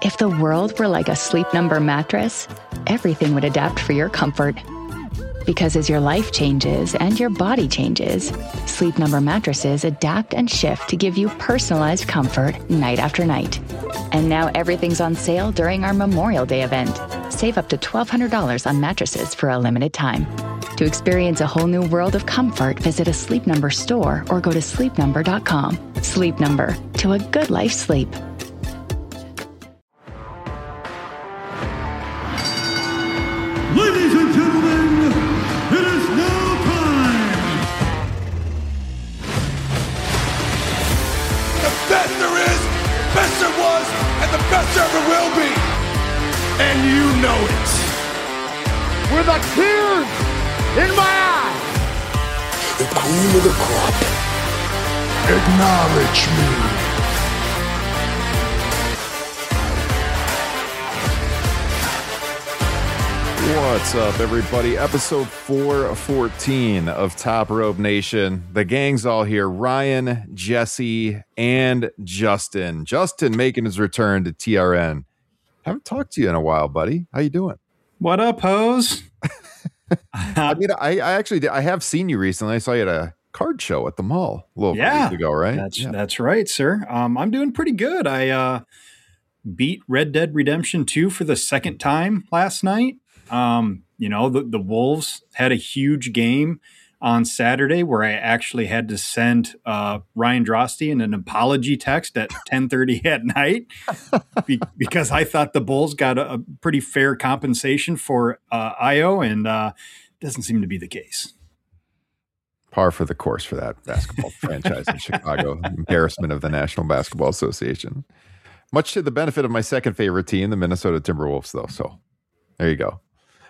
If the world were like a Sleep Number mattress, everything would adapt for your comfort. Because as your life changes and your body changes, Sleep Number mattresses adapt and shift to give you personalized comfort night after night. And now everything's on sale during our Memorial Day event. Save up to $1,200 on mattresses for a limited time. To experience a whole new world of comfort, visit a Sleep Number store or go to sleepnumber.com. Sleep Number, to a good life sleep. Ladies and gentlemen, it is now time. The best there is, best there was, and the best there ever will be. And you know it. With a tear in my eye. The cream of the crop. Acknowledge me. What's up, everybody? Episode 414 of Top Rope Nation. The gang's all here. Ryan, Jesse, and Justin. Justin making his return to TRN. Haven't talked to you in a while, buddy. How you doing? What up, Hose? I mean, I have seen you recently. I saw you at a card show at the mall a little weeks ago, right? That's right, sir. I'm doing pretty good. I beat Red Dead Redemption 2 for the second time last night. The Wolves had a huge game on Saturday where I actually had to send Ryan Drosty an apology text at 10:30 at night because I thought the Bulls got a pretty fair compensation for Io, and doesn't seem to be the case. Par for the course for that basketball franchise in Chicago. Embarrassment of the National Basketball Association. Much to the benefit of my second favorite team, the Minnesota Timberwolves, though. So there you go.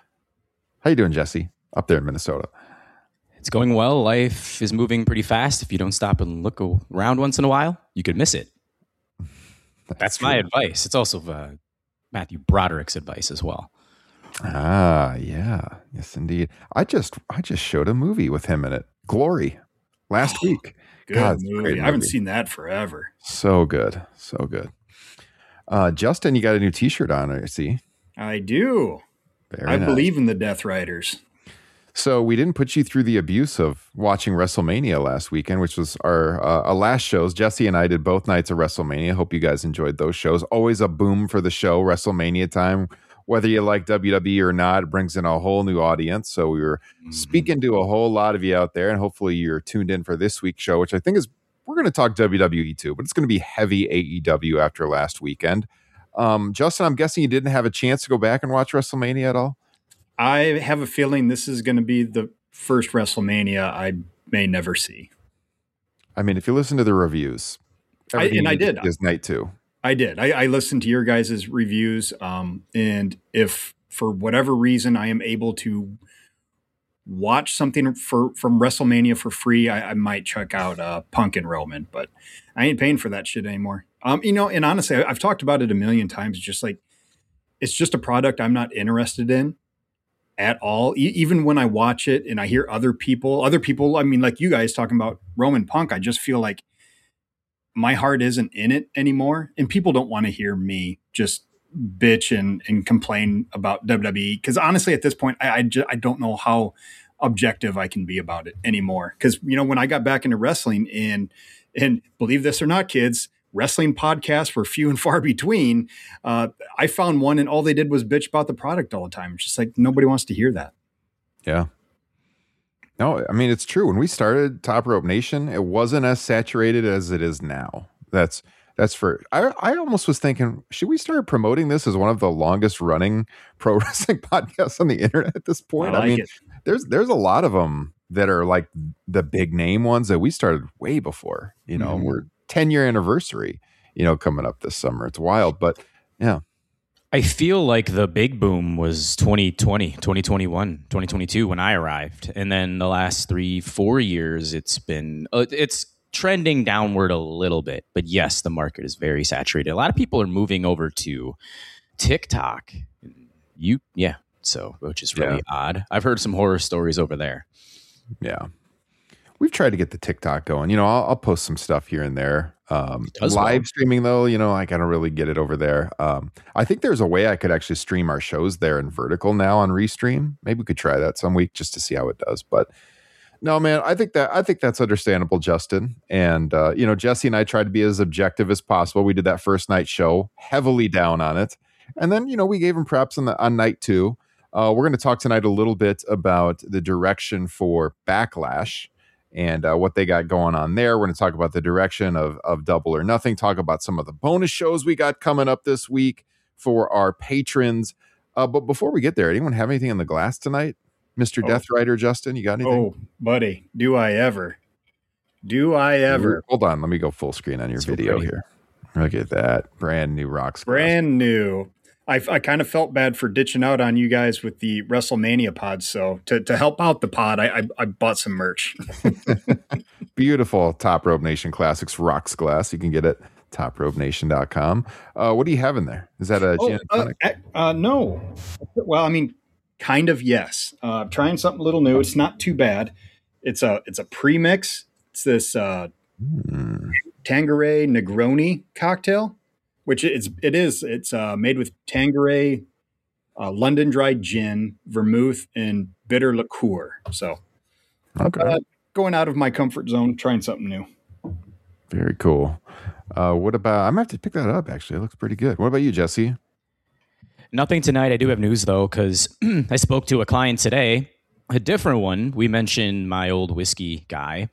How you doing, Jesse, up there in Minnesota? It's going well. Life is moving pretty fast. If you don't stop and look around once in a while, you could miss it. That's my advice. It's also Matthew Broderick's advice as well. Ah, yeah. Yes, indeed. I just showed a movie with him in it. Glory. Last week. Good God, movie. I haven't seen that forever. So good. So good. Justin, you got a new t-shirt on, I see. I do. I believe in the Death Riders. So we didn't put you through the abuse of watching WrestleMania last weekend, which was our last shows. Jesse and I did both nights of WrestleMania. Hope you guys enjoyed those shows. Always a boom for the show, WrestleMania time. Whether you like WWE or not, it brings in a whole new audience. So we were speaking to a whole lot of you out there, and hopefully you're tuned in for this week's show, which I think is, we're going to talk WWE too, but it's going to be heavy AEW after last weekend. Justin, I'm guessing you didn't have a chance to go back and watch WrestleMania at all? I have a feeling this is going to be the first WrestleMania I may never see. I mean, if you listen to the reviews, I did. Is night two. I did. I listened to your guys' reviews, and if for whatever reason I am able to watch something from WrestleMania for free, I might check out Punk and Roman, but I ain't paying for that shit anymore. And honestly, I've talked about it a million times. It's just a product I'm not interested in at all. Even when I watch it and I hear other people, I mean, like you guys talking about Roman Punk, I just feel like my heart isn't in it anymore. And people don't want to hear me just bitch and complain about WWE. Cause honestly, at this point, I don't know how objective I can be about it anymore. Cause when I got back into wrestling and believe this or not, kids, wrestling podcasts were few and far between. I found one and all they did was bitch about the product all the time. It's just like, nobody wants to hear that. Yeah. No, I mean, it's true. When we started Top Rope Nation, it wasn't as saturated as it is now. That's for, I almost was thinking, should we start promoting this as one of the longest running pro wrestling podcasts on the internet at this point? I mean, there's a lot of them that are like the big name ones that we started way before, we're 10-year anniversary, coming up this summer. It's wild, but yeah. I feel like the big boom was 2020, 2021, 2022 when I arrived. And then the last 3-4 years, it's trending downward a little bit. But yes, the market is very saturated. A lot of people are moving over to TikTok. Which is really odd. I've heard some horror stories over there. Yeah. We've tried to get the TikTok going. I'll post some stuff here and there. Live streaming though, I gotta really get it over there. I think there's a way I could actually stream our shows there in vertical now on Restream. Maybe we could try that some week just to see how it does. But no, man, I think that's understandable, Justin. And Jesse and I tried to be as objective as possible. We did that first night show, heavily down on it, and then we gave him props on night 2. We're going to talk tonight a little bit about the direction for Backlash and what they got going on there. We're going to talk about the direction of Double or Nothing, talk about some of the bonus shows we got coming up this week for our patrons. But before we get there, anyone have anything in the glass tonight? Mr. Death Rider, Justin, you got anything? Oh, buddy, do I ever. Hold on, let me go full screen on your video here. Look at that. Brand new Rocks. Brand new. I kind of felt bad for ditching out on you guys with the WrestleMania pod. So to help out the pod, I bought some merch. Beautiful Top Rope Nation Classics Rocks glass. You can get it topropenation.com. What do you have in there? Is that a gin and tonic? No. Well, I mean, kind of, yes. Trying something a little new. It's not too bad. It's a premix. It's this Tanqueray Negroni cocktail, which it is. It's made with Tanqueray, London dried gin, vermouth, and bitter liqueur. So, going out of my comfort zone, trying something new. Very cool. What about? I'm gonna have to pick that up. Actually, it looks pretty good. What about you, Jesse? Nothing tonight. I do have news, though, because I spoke to a client today, a different one. We mentioned my old whiskey guy.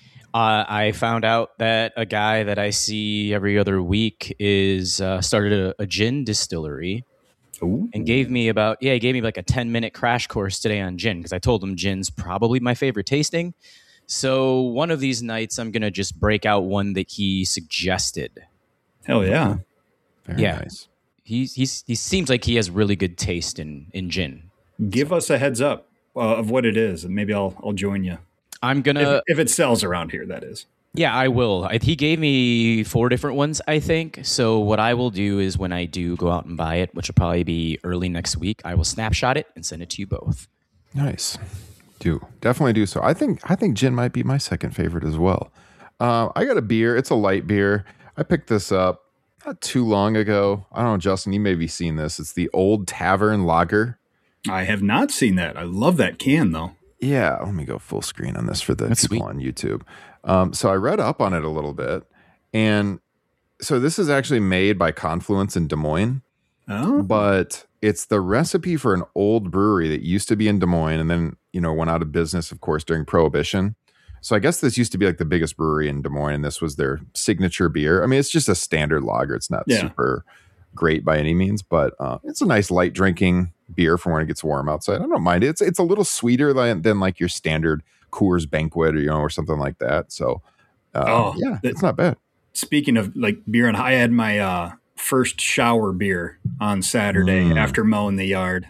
I found out that a guy that I see every other week is started a gin distillery. Ooh. And gave me like a 10-minute crash course today on gin, because I told him gin's probably my favorite tasting. So one of these nights, I'm going to just break out one that he suggested. Hell yeah. Very nice. He seems like he has really good taste in gin. Give us a heads up of what it is, and maybe I'll join you. I'm gonna if it sells around here, that is. Yeah, I will. He gave me 4 different ones, I think. So what I will do is when I do go out and buy it, which will probably be early next week, I will snapshot it and send it to you both. Nice. Definitely do so. I think gin might be my second favorite as well. I got a beer. It's a light beer. I picked this up not too long ago. I don't know, Justin, you may be seen this. It's the Old Tavern Lager. I have not seen that. I love that can, though. Yeah, let me go full screen on this for the That's people sweet. on YouTube. So I read up on it a little bit. And so this is actually made by Confluence in Des Moines. Oh. But it's the recipe for an old brewery that used to be in Des Moines and then, went out of business, of course, during Prohibition. So I guess this used to be like the biggest brewery in Des Moines, and this was their signature beer. I mean, it's just a standard lager. It's not super great by any means, but it's a nice light drinking beer for when it gets warm outside. I don't mind it. It's a little sweeter than like your standard Coors Banquet or something like that. So it's not bad. Speaking of like beer, and I had my first shower beer on Saturday after mowing the yard.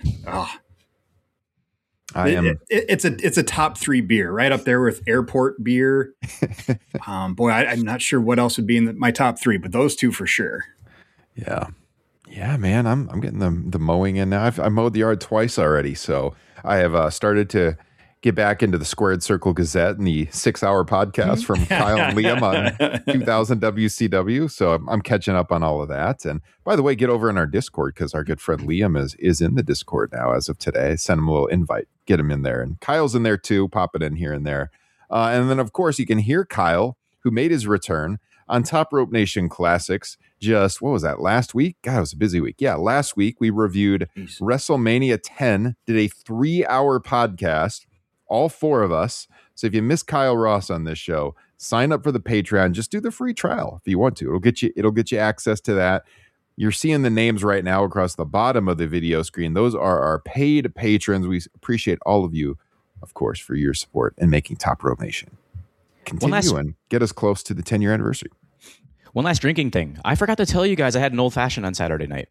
It's a top 3 beer, right up there with airport beer. I'm not sure what else would be in my top 3, but those 2 for sure. Yeah, man, I'm getting the mowing in now. I mowed the yard twice already, so I have started to get back into the Squared Circle Gazette and the 6-hour podcast from Kyle and Liam on 2000 WCW. So I'm catching up on all of that. And by the way, get over in our Discord, because our good friend Liam is in the Discord now as of today. Send him a little invite, get him in there. And Kyle's in there too, pop it in here and there. And then, of course, you can hear Kyle, who made his return on Top Rope Nation Classics. Just, what was that, last week? God, it was a busy week. Yeah, last week we reviewed WrestleMania 10, did a 3-hour podcast, all 4 of us. So if you miss Kyle Ross on this show, sign up for the Patreon. Just do the free trial if you want to. It'll get you access to that. You're seeing the names right now across the bottom of the video screen. Those are our paid patrons. We appreciate all of you, of course, for your support in making Top Rope Nation continue and get us close to the 10-year anniversary. One last drinking thing. I forgot to tell you guys I had an old fashioned on Saturday night.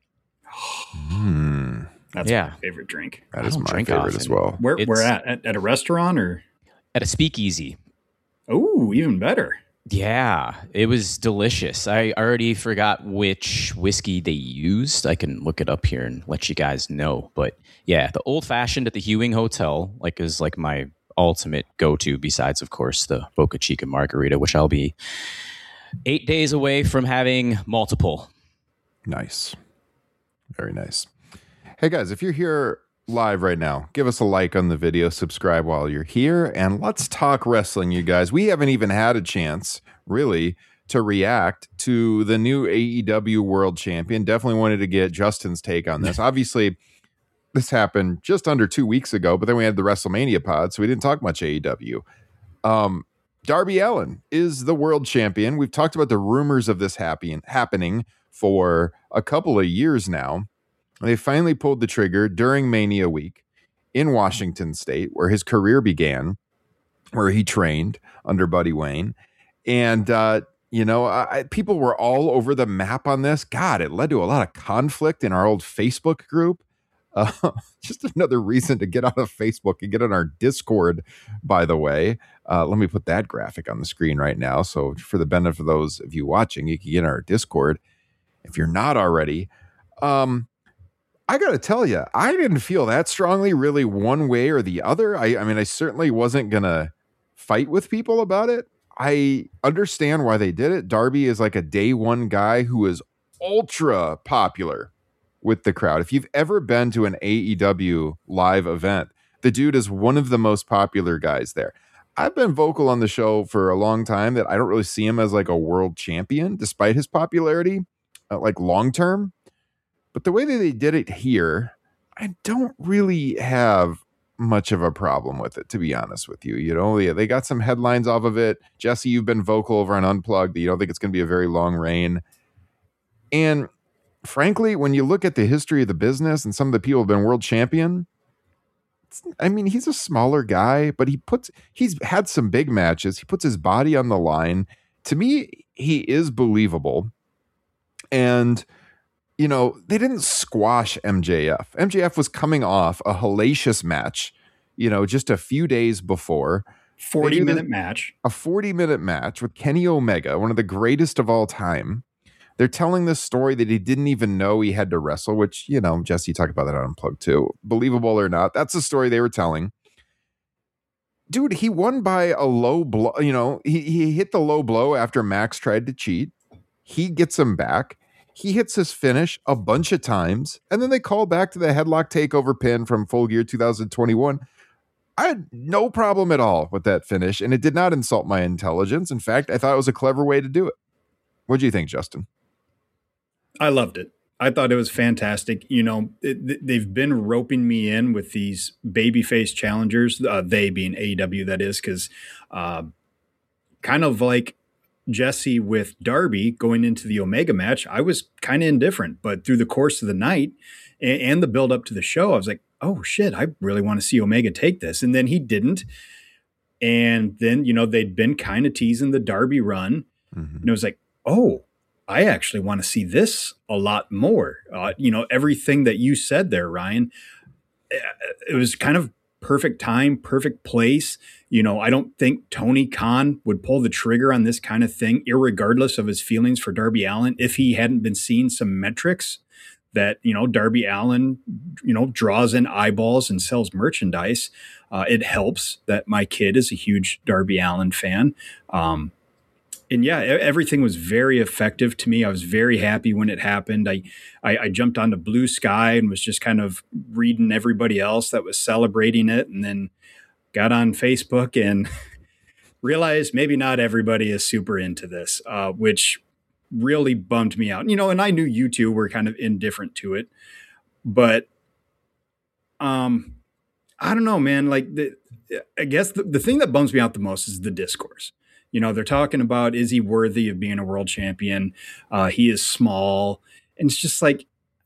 That's my favorite drink. That is my favorite as well. Where at a restaurant or at a speakeasy? Oh, even better. Yeah, it was delicious. I already forgot which whiskey they used. I can look it up here and let you guys know. But yeah, the old fashioned at the Hewing Hotel is like my ultimate go-to, besides, of course, the Boca Chica margarita, which I'll be 8 days away from having multiple. Nice. Very nice. Hey guys, if you're here live right now, give us a like on the video, subscribe while you're here, and let's talk wrestling, you guys. We haven't even had a chance, really, to react to the new AEW World Champion. Definitely wanted to get Justin's take on this. Obviously, this happened just under 2 weeks ago, but then we had the WrestleMania pod, so we didn't talk much AEW. Darby Allin is the world champion. We've talked about the rumors of this happening for a couple of years now. They finally pulled the trigger during Mania week in Washington State, where his career began, where he trained under Buddy Wayne. And, people were all over the map on this. God, it led to a lot of conflict in our old Facebook group. Just another reason to get out of Facebook and get on our Discord, by the way. Let me put that graphic on the screen right now. So for the benefit of those of you watching, you can get on our Discord if you're not already. I got to tell you, I didn't feel that strongly really one way or the other. I mean, I certainly wasn't going to fight with people about it. I understand why they did it. Darby is like a day one guy who is ultra popular with the crowd. If you've ever been to an AEW live event, the dude is one of the most popular guys there. I've been vocal on the show for a long time that I don't really see him as like a world champion, despite his popularity, like long term. But the way that they did it here, I don't really have much of a problem with it, to be honest with you. You know, they got some headlines off of it. Jesse, you've been vocal over on Unplugged that you don't think it's going to be a very long reign. And frankly, when you look at the history of the business and some of the people who have been world champion, I mean, he's a smaller guy, but he's had some big matches. He puts his body on the line. To me, he is believable. And you know, they didn't squash MJF. MJF was coming off a hellacious match, just a few days before. 40-minute match. A 40-minute match with Kenny Omega, one of the greatest of all time. They're telling this story that he didn't even know he had to wrestle, which, Jesse talked about that on Unplugged too. Believable or not, that's the story they were telling. Dude, he won by a low blow. He hit the low blow after Max tried to cheat. He gets him back. He hits his finish a bunch of times, and then they call back to the headlock takeover pin from Full Gear 2021. I had no problem at all with that finish, and it did not insult my intelligence. In fact, I thought it was a clever way to do it. What do you think, Justin? I loved it. I thought it was fantastic. They've been roping me in with these babyface challengers, they being AEW, that is, because kind of like Jesse with Darby going into the Omega match, I was kind of indifferent, but through the course of the night and the build up to the show, I was like, oh shit, I really want to see Omega take this. And then he didn't. And then, they'd been kind of teasing the Darby run. Mm-hmm. And it was like, oh, I actually want to see this a lot more. Everything that you said there, Ryan, it was kind of perfect time, perfect place. I don't think Tony Khan would pull the trigger on this kind of thing, irregardless of his feelings for Darby Allin, if he hadn't been seeing some metrics that, Darby Allin, draws in eyeballs and sells merchandise. It helps that my kid is a huge Darby Allin fan. And yeah, everything was very effective to me. I was very happy when it happened. I jumped onto Blue Sky and was just kind of reading everybody else that was celebrating it, and then got on Facebook and realized maybe not everybody is super into this, which really bummed me out. And I knew you two were kind of indifferent to it, but I don't know, man. Like, I guess the thing that bums me out the most is the discourse. They're talking about, is he worthy of being a world champion? He is small. And it's just like,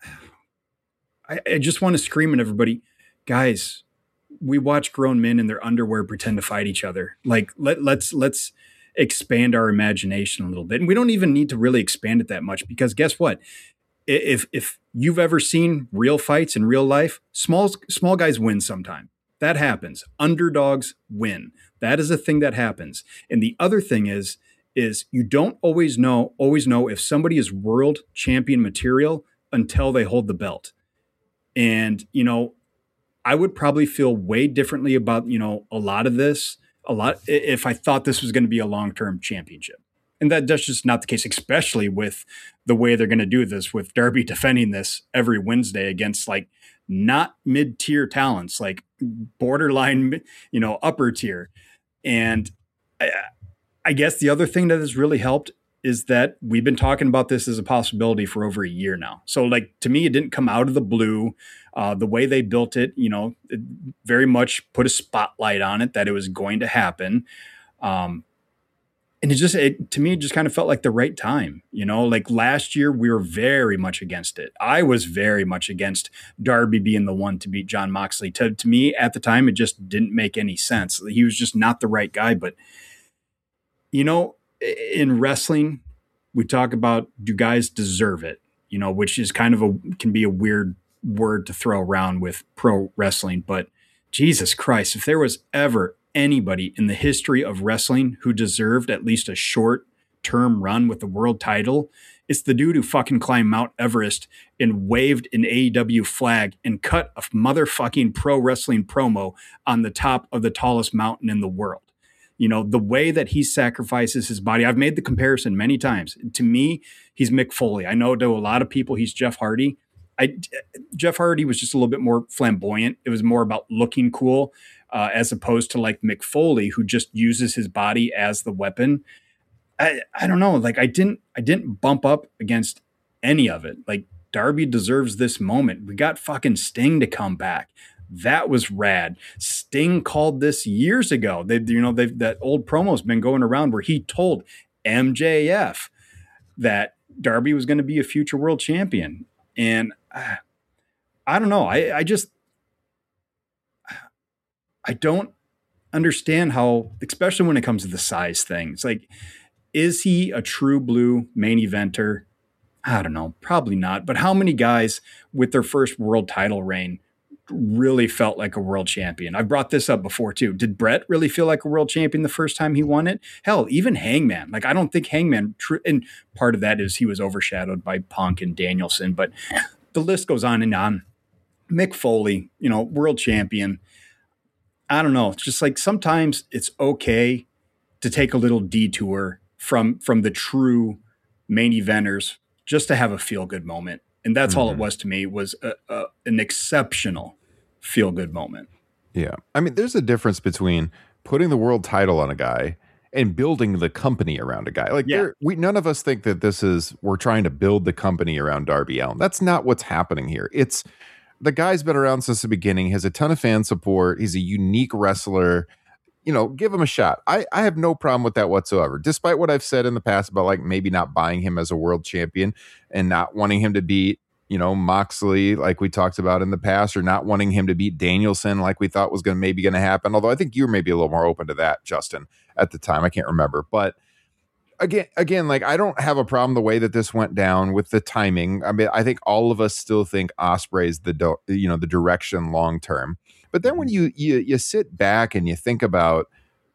I just want to scream at everybody, guys, we watch grown men in their underwear pretend to fight each other. Like, let's expand our imagination a little bit. And we don't even need to really expand it that much, because guess what? If you've ever seen real fights in real life, small guys win sometime. That happens. Underdogs win. That is a thing that happens. And the other thing is you don't always know if somebody is world champion material until they hold the belt. And, I would probably feel way differently about, a lot of this, if I thought this was going to be a long-term championship. And that's just not the case, especially with the way they're going to do this, with Darby defending this every Wednesday against like not mid-tier talents, like borderline, upper tier. And I guess the other thing that has really helped is that we've been talking about this as a possibility for over a year now. So like, to me, it didn't come out of the blue. The way they built it, it very much put a spotlight on it that it was going to happen. And to me, it just kind of felt like the right time. Like last year, we were very much against it. I was very much against Darby being the one to beat Jon Moxley. To me, at the time, it just didn't make any sense. He was just not the right guy. But, in wrestling, we talk about, do guys deserve it? Which is kind of can be a weird word to throw around with pro wrestling. But Jesus Christ, if there was ever anybody in the history of wrestling who deserved at least a short-term run with the world title, it's the dude who fucking climbed Mount Everest and waved an AEW flag and cut a motherfucking pro wrestling promo on the top of the tallest mountain in the world. The way that he sacrifices his body, I've made the comparison many times. To me, he's Mick Foley. I know to a lot of people, he's Jeff Hardy. Jeff Hardy was just a little bit more flamboyant. It was more about looking cool, as opposed to like Mick Foley, who just uses his body as the weapon. I don't know. Like I didn't bump up against any of it. Like Darby deserves this moment. We got fucking Sting to come back. That was rad. Sting called this years ago. That old promo's been going around where he told MJF that Darby was going to be a future world champion. And I don't know. I don't understand how, especially when it comes to the size thing. It's like, is he a true blue main eventer? I don't know. Probably not. But how many guys with their first world title reign really felt like a world champion? I've brought this up before too. Did Brett really feel like a world champion the first time he won it? Hell, even Hangman. Like, I don't think Hangman, and part of that is he was overshadowed by Punk and Danielson, but the list goes on and on. Mick Foley, world champion. I don't know. It's just like, sometimes it's okay to take a little detour from the true main eventers just to have a feel good moment. And that's all it was to me, was an exceptional feel-good moment. Yeah. I mean, there's a difference between putting the world title on a guy and building the company around a guy. Like, none of us think that we're trying to build the company around Darby Allin. That's not what's happening here. It's the guy's been around since the beginning, has a ton of fan support. He's a unique wrestler. Give him a shot. I have no problem with that whatsoever. Despite what I've said in the past about like maybe not buying him as a world champion and not wanting him to beat, Moxley, like we talked about in the past, or not wanting him to beat Danielson like we thought was going to happen. Although I think you were maybe a little more open to that, Justin, at the time. I can't remember. But again, like, I don't have a problem the way that this went down with the timing. I mean, I think all of us still think Ospreay's the direction long term. But then when you sit back and you think about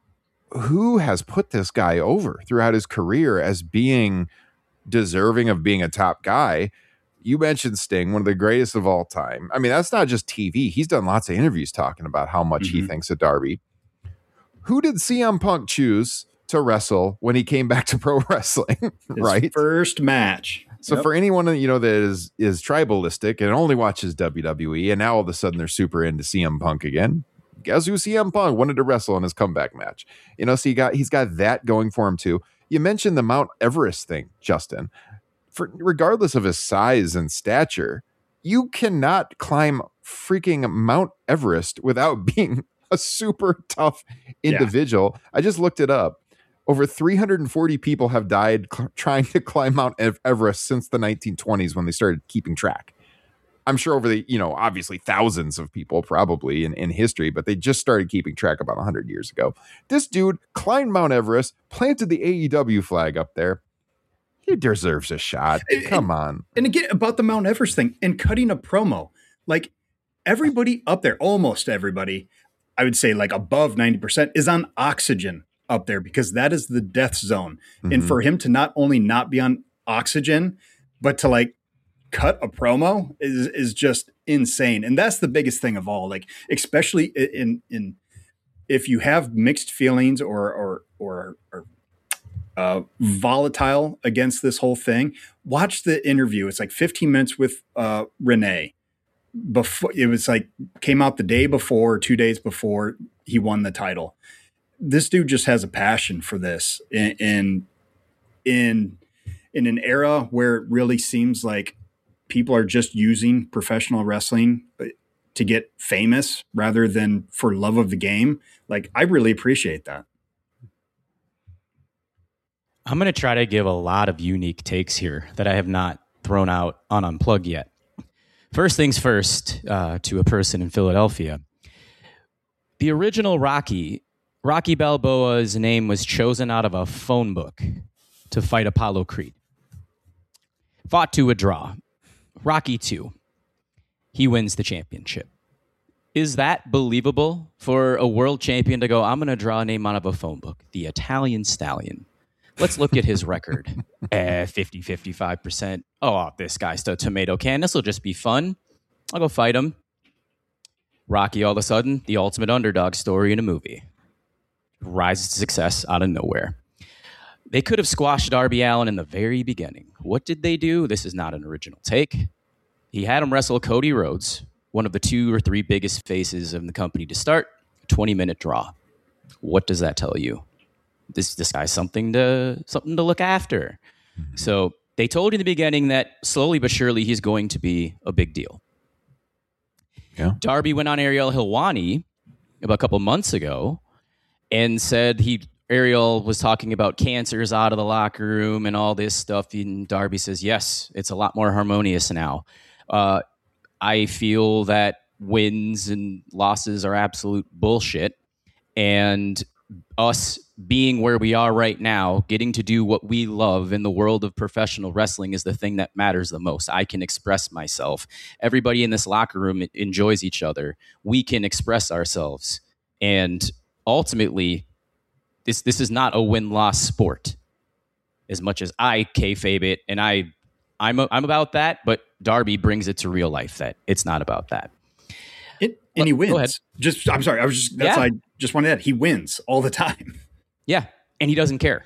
who has put this guy over throughout his career as being deserving of being a top guy, you mentioned Sting, one of the greatest of all time. I mean, that's not just TV. He's done lots of interviews talking about how much he thinks of Darby. Who did CM Punk choose to wrestle when he came back to pro wrestling? Right? His first match. So for anyone that is tribalistic and only watches WWE, and now all of a sudden they're super into CM Punk again, guess who CM Punk wanted to wrestle in his comeback match? So he's got that going for him too. You mentioned the Mount Everest thing, Justin. Regardless of his size and stature, you cannot climb freaking Mount Everest without being a super tough individual. Yeah. I just looked it up. Over 340 people have died trying to climb Mount Everest since the 1920s when they started keeping track. I'm sure over the, obviously thousands of people probably in history, but they just started keeping track about 100 years ago. This dude climbed Mount Everest, planted the AEW flag up there. He deserves a shot. Come on. And again, about the Mount Everest thing and cutting a promo, like everybody up there, almost everybody, I would say like above 90% is on oxygen up there, because that is the death zone. And for him to not only not be on oxygen, but to like cut a promo is just insane. And that's the biggest thing of all, like, especially in if you have mixed feelings or volatile against this whole thing. Watch the interview. It's like 15 minutes with Renee. Before it was like came out the day before, 2 days before he won the title. This dude just has a passion for this in an era where it really seems like people are just using professional wrestling to get famous rather than for love of the game. Like, I really appreciate that. I'm going to try to give a lot of unique takes here that I have not thrown out on Unplugged yet. First things first, to a person in Philadelphia. The original Rocky Balboa's name was chosen out of a phone book to fight Apollo Creed. Fought to a draw. Rocky 2. He wins the championship. Is that believable for a world champion to go, I'm going to draw a name out of a phone book? The Italian Stallion. Let's look at his record. 50, 55%. Oh, this guy's a tomato can. This will just be fun. I'll go fight him. Rocky, all of a sudden, the ultimate underdog story in a movie. Rises to success out of nowhere. They could have squashed Darby Allin in the very beginning. What did they do? This is not an original take. He had him wrestle Cody Rhodes, one of the 2 or 3 biggest faces of the company to start. 20-minute draw. What does that tell you? This guy's something to look after. Mm-hmm. So they told you in the beginning that slowly but surely he's going to be a big deal. Yeah. Darby went on Ariel Helwani about a couple months ago and said Ariel was talking about cancers out of the locker room and all this stuff. And Darby says, yes, it's a lot more harmonious now. I feel that wins and losses are absolute bullshit. And us being where we are right now, getting to do what we love in the world of professional wrestling is the thing that matters the most. I can express myself. Everybody in this locker room enjoys each other. We can express ourselves. And ultimately, this is not a win-loss sport. As much as I kayfabe it, and I'm about that, but Darby brings it to real life that it's not about that. And he wins. Go ahead. I'm sorry. I just wanted that. He wins all the time. Yeah. And he doesn't care.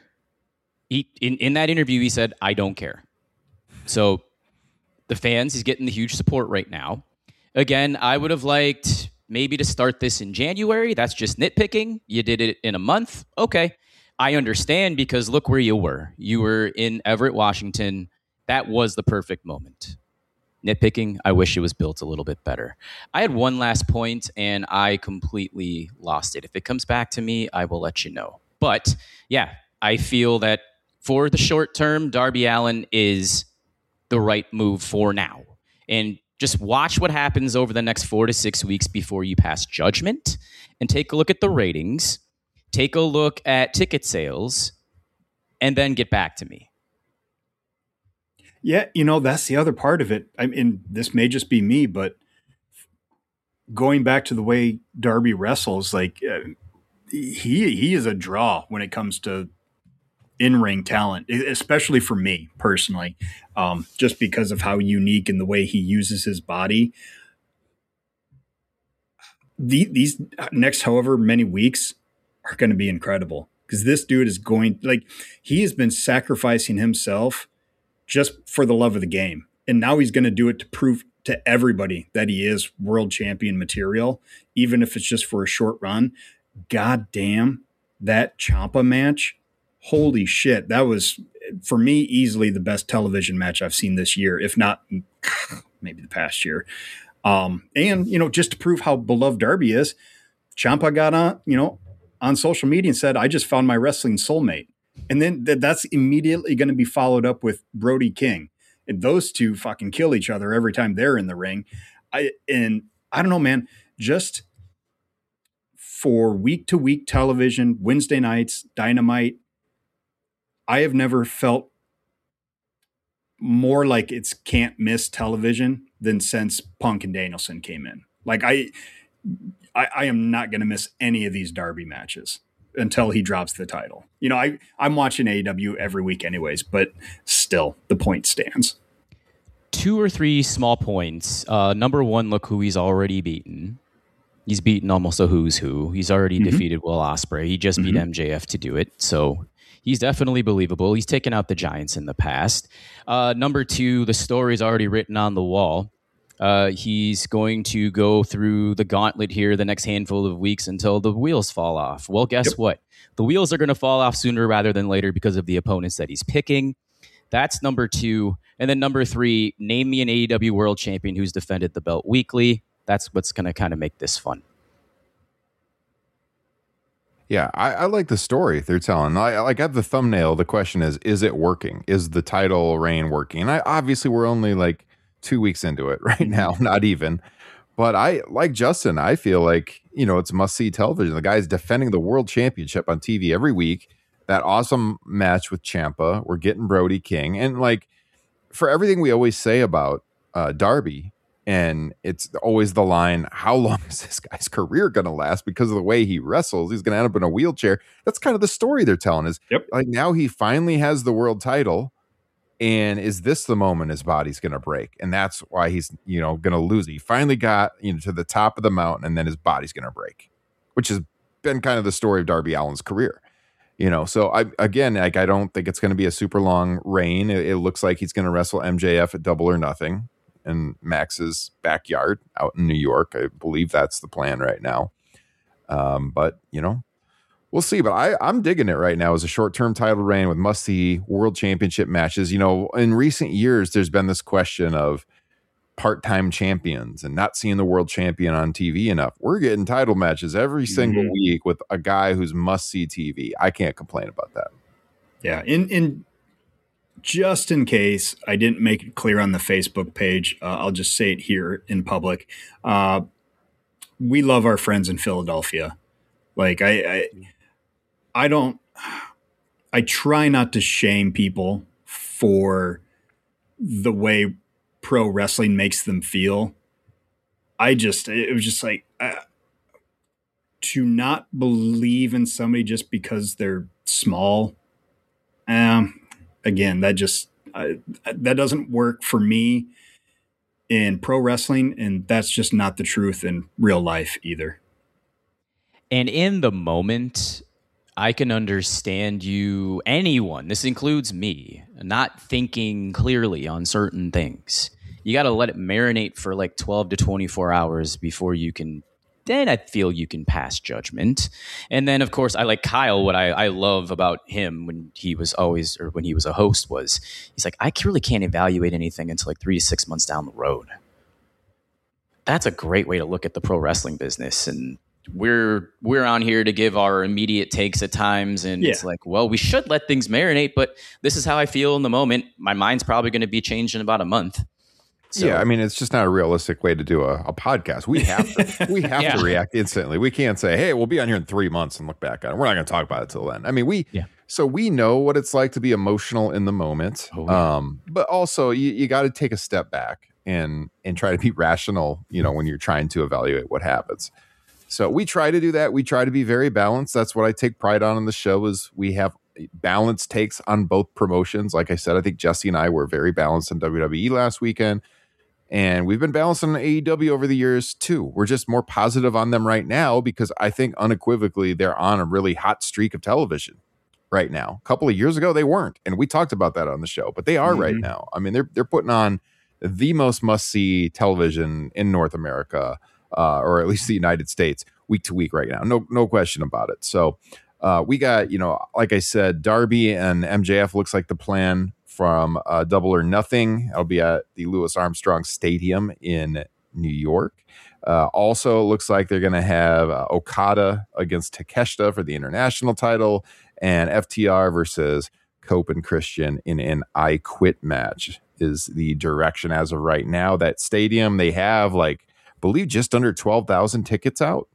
In that interview, he said, I don't care. So the fans, he's getting the huge support right now. Again, I would have liked maybe to start this in January. That's just nitpicking. You did it in a month. Okay. I understand, because look where you were. You were in Everett, Washington. That was the perfect moment. Nitpicking, I wish it was built a little bit better. I had one last point, and I completely lost it. If it comes back to me, I will let you know. But, yeah, I feel that for the short term, Darby Allin is the right move for now. And just watch what happens over the next 4 to 6 weeks before you pass judgment, and take a look at the ratings, take a look at ticket sales, and then get back to me. Yeah, that's the other part of it. I mean, this may just be me, but going back to the way Darby wrestles, like he is a draw when it comes to in-ring talent, especially for me personally, just because of how unique and the way he uses his body. These next however many weeks are going to be incredible, because this dude is he has been sacrificing himself just for the love of the game. And now he's going to do it to prove to everybody that he is world champion material, even if it's just for a short run. God damn, that Ciampa match. Holy shit. That was, for me, easily the best television match I've seen this year, if not maybe the past year. And, just to prove how beloved Darby is, Ciampa got on social media and said, I just found my wrestling soulmate. And then that's immediately going to be followed up with Brody King. And those two fucking kill each other every time they're in the ring. I don't know, man, just for week-to-week television, Wednesday nights, Dynamite, I have never felt more like it's can't miss television than since Punk and Danielson came in. Like I am not going to miss any of these Darby matches until he drops the title. I'm watching AEW every week anyways, but still the point stands. 2 or 3 small points. Number one, look who he's already beaten. He's beaten almost a who's who. He's already defeated Will Ospreay. He just beat MJF to do it. So He's definitely believable. He's taken out the Giants in the past. Number 2, the story's already written on the wall. He's going to go through the gauntlet here the next handful of weeks until the wheels fall off. Well, guess what? The wheels are going to fall off sooner rather than later because of the opponents that he's picking. That's number 2. And then number 3, name me an AEW world champion who's defended the belt weekly. That's what's going to kind of make this fun. Yeah, I like the story they're telling. I got the thumbnail. The question is it working? Is the title reign working? And obviously we're only like 2 weeks into it right now, not even. But I, like Justin, I feel like, it's must-see television. The guy's defending the world championship on TV every week. That awesome match with Ciampa. We're getting Brody King. And like, for everything we always say about Darby, and it's always the line, how long is this guy's career going to last? Because of the way he wrestles, he's going to end up in a wheelchair. That's kind of the story they're telling is like, now he finally has the world title. And is this the moment his body's going to break? And that's why he's, going to lose. He finally got, to the top of the mountain, and then his body's going to break, which has been kind of the story of Darby Allin's career. So I don't think it's going to be a super long reign. It looks like he's going to wrestle MJF at Double or Nothing in Max's backyard out in New York. I believe that's the plan right now. But we'll see. But I'm digging it right now as a short-term title reign with must-see world championship matches. In recent years, there's been this question of part-time champions and not seeing the world champion on TV enough. We're getting title matches every single week with a guy who's must-see TV. I can't complain about that. Yeah. In just in case I didn't make it clear on the Facebook page, I'll just say it here in public. We love our friends in Philadelphia. Like I try not to shame people for the way pro wrestling makes them feel. It was just like to not believe in somebody just because they're small. Again, that doesn't work for me in pro wrestling, and that's just not the truth in real life either. And in the moment, I can understand anyone, this includes me, not thinking clearly on certain things. You got to let it marinate for like 12 to 24 hours before then I feel you can pass judgment. And then, of course, I like Kyle. What I love about him when he was a host was he's like, I really can't evaluate anything until like 3 to 6 months down the road. That's a great way to look at the pro wrestling business. And we're on here to give our immediate takes at times, and it's like, well, we should let things marinate, but this is how I feel in the moment. My mind's probably going to be changed in about a month. So, yeah, I mean, it's just not a realistic way to do a podcast. We have to react instantly. We can't say, hey, we'll be on here in 3 months and look back on it. We're not going to talk about it till then. I mean, so we know what it's like to be emotional in the moment. But also you got to take a step back and try to be rational, when you're trying to evaluate what happens. So we try to do that. We try to be very balanced. That's what I take pride on the show is we have balanced takes on both promotions. Like I said, I think Jesse and I were very balanced in WWE last weekend. And we've been balanced on AEW over the years too. We're just more positive on them right now because I think unequivocally they're on a really hot streak of television right now. A couple of years ago they weren't, and we talked about that on the show, but they are right now. I mean, they're putting on the most must-see television in North America, or at least the United States, week to week right now. No question about it. So we got, like I said, Darby and MJF looks like the plan from Double or Nothing. I'll be at the Louis Armstrong Stadium in New York. Also looks like they're going to have Okada against Takeshita for the international title, and FTR versus Cope and Christian in an I Quit match is the direction as of right now. That stadium, they have I believe just under 12,000 tickets out.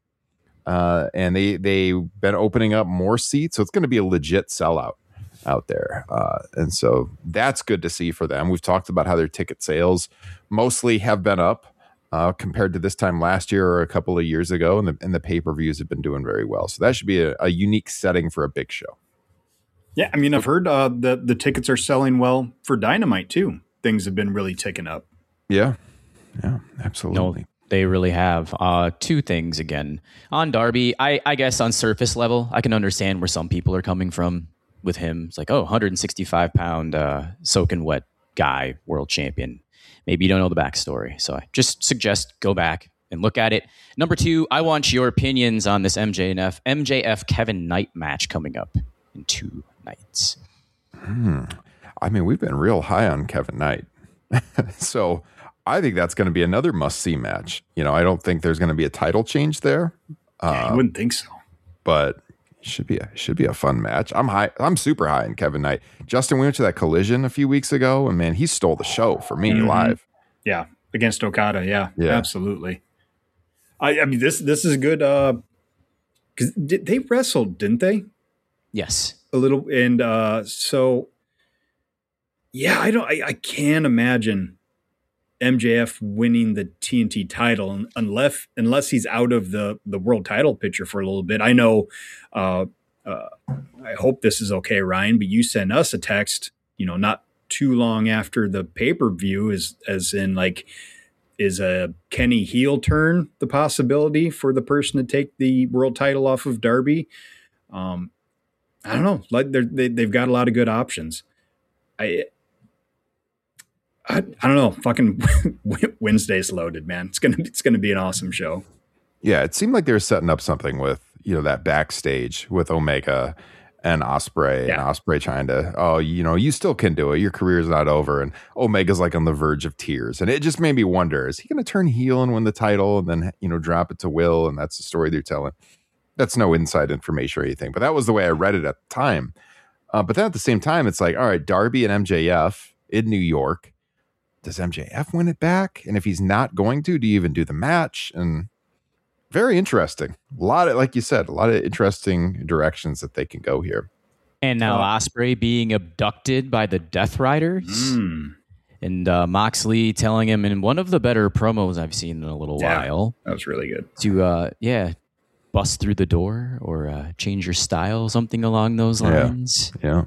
And they've been opening up more seats. So it's going to be a legit sellout out there. And so that's good to see for them. We've talked about how their ticket sales mostly have been up compared to this time last year or a couple of years ago. And the pay-per-views have been doing very well. So that should be a unique setting for a big show. Yeah. I mean, I've heard the tickets are selling well for Dynamite too. Things have been really ticking up. Yeah. Yeah, absolutely. No, they really have. Two things again on Darby. I guess on surface level, I can understand where some people are coming from. with him. It's like, 165 pound soaking wet guy, world champion. Maybe you don't know the backstory. So I just suggest go back and look at it. Number 2, I want your opinions on this MJF Kevin Knight match coming up in 2 nights. I mean, we've been real high on Kevin Knight. So I think that's going to be another must-see match. I don't think there's going to be a title change there. I wouldn't think so. But it should be a fun match. I'm super high on Kevin Knight. Justin, we went to that Collision a few weeks ago, and man, he stole the show for me live. Yeah, against Okada. Yeah, absolutely. I mean, this is good. Because they wrestled, didn't they? Yes, a little. And so, yeah, I can't imagine MJF winning the TNT title unless he's out of the world title picture for a little bit. I know. I hope this is okay, Ryan, but you sent us a text, not too long after the pay-per-view, as in like, is a Kenny heel turn the possibility for the person to take the world title off of Darby? I don't know. Like they've got a lot of good options. I don't know. Fucking Wednesday's loaded, man. It's gonna be an awesome show. Yeah, it seemed like they were setting up something with that backstage with Omega and Ospreay, and Ospreay trying to, you still can do it. Your career's not over, and Omega's like on the verge of tears, and it just made me wonder: is he going to turn heel and win the title, and then drop it to Will? And that's the story they're telling. That's no inside information or anything, but that was the way I read it at the time. But then at the same time, it's like, all right, Darby and MJF in New York. Does MJF win it back? And if he's not going to, do you even do the match? And very interesting. A lot of, like you said, a lot of interesting directions that they can go here. And now Ospreay being abducted by the Death Riders. And Moxley telling him in one of the better promos I've seen in a little while. That was really good. To, bust through the door or change your style, something along those lines. Yeah.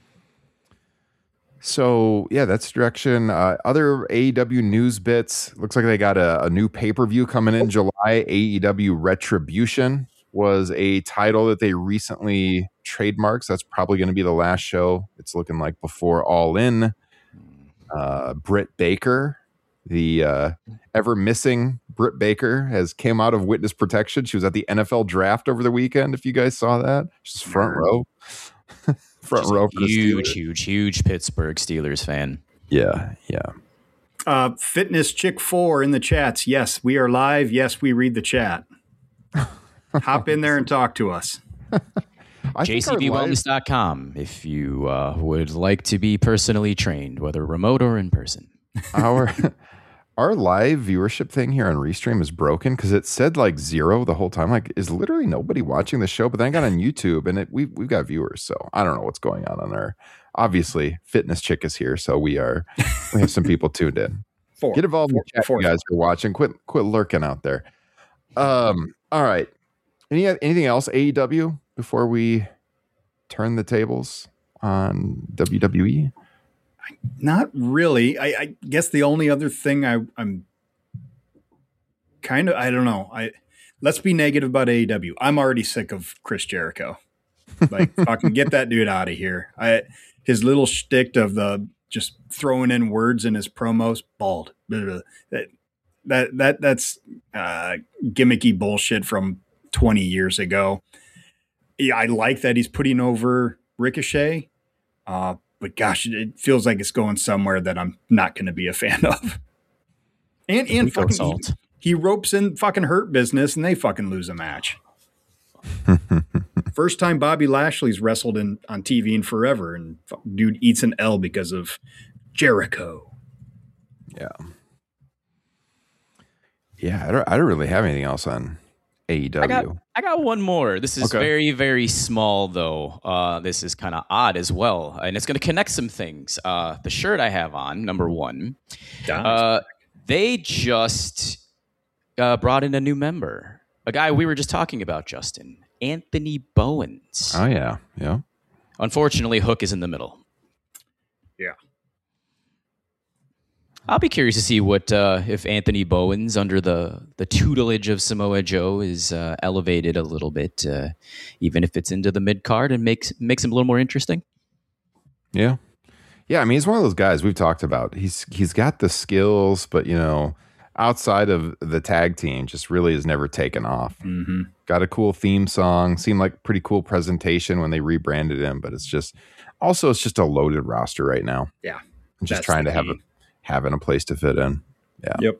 So, that's direction. Other AEW news bits. Looks like they got a new pay-per-view coming in July. AEW Retribution was a title that they recently trademarked. So that's probably going to be the last show. It's looking like before All In. Britt Baker, the ever-missing Britt Baker, has came out of witness protection. She was at the NFL draft over the weekend, if you guys saw that. She's front row. Front row for huge Pittsburgh Steelers fan. Yeah. Fitness Chick 4 in the chats. Yes, we are live. Yes, we read the chat. Hop in there and talk to us. JCBwellness.com if you would like to be personally trained, whether remote or in person. Our live viewership thing here on Restream is broken because it said like 0 the whole time. Like, is literally nobody watching the show? But then I got on YouTube and we've got viewers, so I don't know what's going on there. Obviously, Fitness Chick is here, so we have some people tuned in. Get involved in the chat, you guys who are watching. Quit lurking out there. All right. Anything else AEW before we turn the tables on WWE? Not really. I guess the only other thing I'm kind of, I don't know. Let's be negative about AEW. I'm already sick of Chris Jericho. Like, fucking get that dude out of here. His little shtick of the just throwing in words in his promos, bald. That's gimmicky bullshit from 20 years ago. Yeah, I like that he's putting over Ricochet. But gosh, it feels like it's going somewhere that I'm not going to be a fan of. And fucking he ropes in fucking Hurt Business and they fucking lose a match. First time Bobby Lashley's wrestled on TV in forever, and dude eats an L because of Jericho. Yeah, I don't really have anything else on AEW. I got one more. This is very, very small, though. This is kind of odd as well, and it's going to connect some things. The shirt I have on, number one, they just brought in a new member, a guy we were just talking about, Justin, Anthony Bowens. Oh, yeah. Unfortunately, Hook is in the middle. Yeah. I'll be curious to see what if Anthony Bowens, under the tutelage of Samoa Joe, is elevated a little bit, even if it's into the mid card, and makes him a little more interesting. Yeah. I mean, he's one of those guys we've talked about. He's got the skills, but outside of the tag team, just really has never taken off. Mm-hmm. Got a cool theme song. Seemed like pretty cool presentation when they rebranded him, but it's just a loaded roster right now. Yeah, I'm just trying to having a place to fit in. Yeah. Yep.